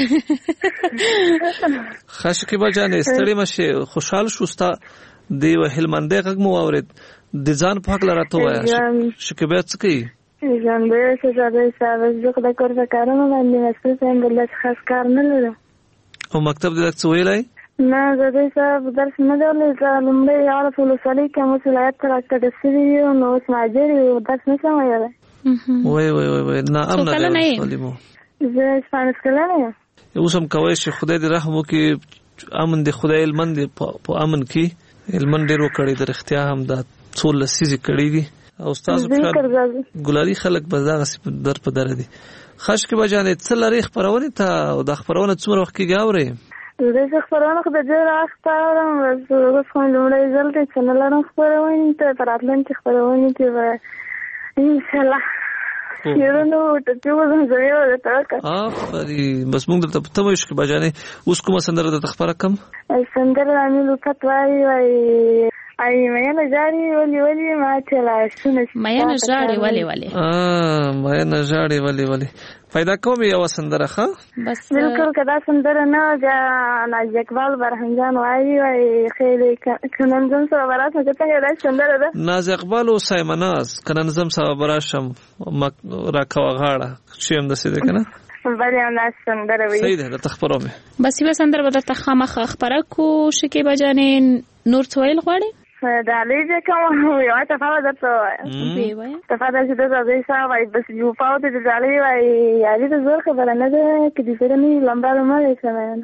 خاصه بجانه ستړي مشه خوشحال شوستا دی وهلمنده غږ مو اورید د ځان په حق لراته وایا شکایت څه کوي ځان به څه زده ساده زه د کور د کارونو باندې مسؤل یم بل خاص کار نه لرم. او مکتب دې څه ویلای نه زه صاحب درس نه درلې لومړی عارف ولسوالۍ کې مسؤلیت راکړه د سړي نو سماجر درس نه سم ویلای. وای نه امن تعلیمو زه سپانس کلنه اوس هم کوي چې خدای دې رحم وکړي امن دې خدای علم دې په امن کې علم ډېر وکړي د اختیا هم د ټول لسیزي کړي دي او استاد ګلالي خلک بزاغه در په در دي. خاص کې بجانې څل لري خبرونه ته او د خبرونه څومره وخت کې غاوري زه خبرونه خو د ډېر وخت راوړم اوس خو لومړی ځل ته چنل لرم خبرونه ته راتلونکي خبرونه کې ان شاء الله یرنو ته چې وزن زویو ته کا بس موږ ته ته وښه کې بجانې اوس کومه سندره د خبره کم سندره امي لوکتوي وای ای مې نه جاري ولي ما چلا شنو مې نه جاري ولي مې نه جاري ولي پیدا کوم یو سندره ښه بس بالکل کدا سندره نه جا ناز اقبال برهنجان وای خیلی کننزم سره برات نه ته دا سندره ده ناز اقبال او سایمناز کننزم سره براشم راکوا غاړه شیم د سیده کنه بله ناز سندره وی صحیح ده تخبرومه بس یو سندره به ته خامخ خبره کو شکی بجانې نور څویل غواړي دا لږه کوم یو تفاوت درته وایم تفاوت چې د زوی سره وای بس یو پاو د ځالې وای یاري د زور خبره نه ده چې د سره نه لمبا مې سمه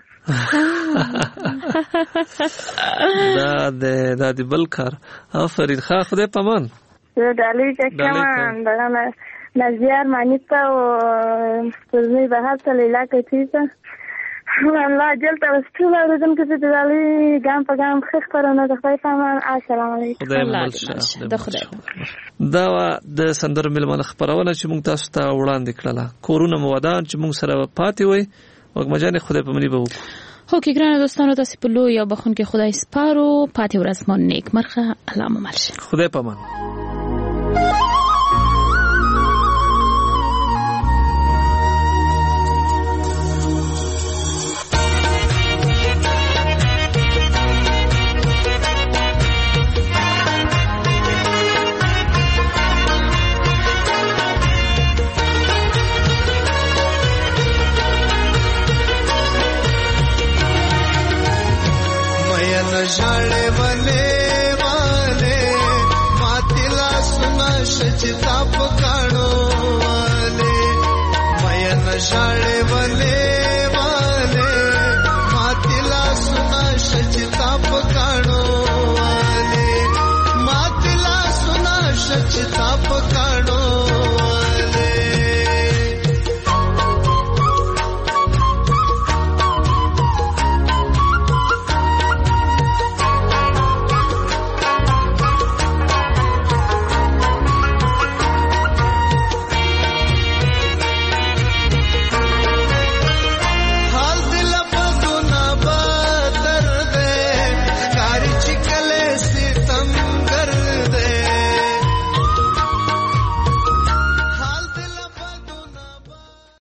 دا د بل کار افرید خا خدای پامان دا لږه کوم دا نزیار مانیتا او سپوږمۍ بهر ته لیلا کتیسه والله جلت واستول اردن کې د دالي ګام په ګام خبرونه د خپل پامان. السلام علیکم د خدای دا د سندر ملمن خبرونه چې موږ تاسو ته وړاندې کړله کورونه مودان چې موږ سره پاتې وي وګمجانې خدای په منی به وکړو. هو کې ګرانه دوستانو تاسو په لو یا بخون کې خدای سپارو پاتې ورځ مون نیک مرخه علامه مرشه خدای پامان. ژړې ولې ماتلا سنا شچتا پکړو ولې مې نه ژړې ولې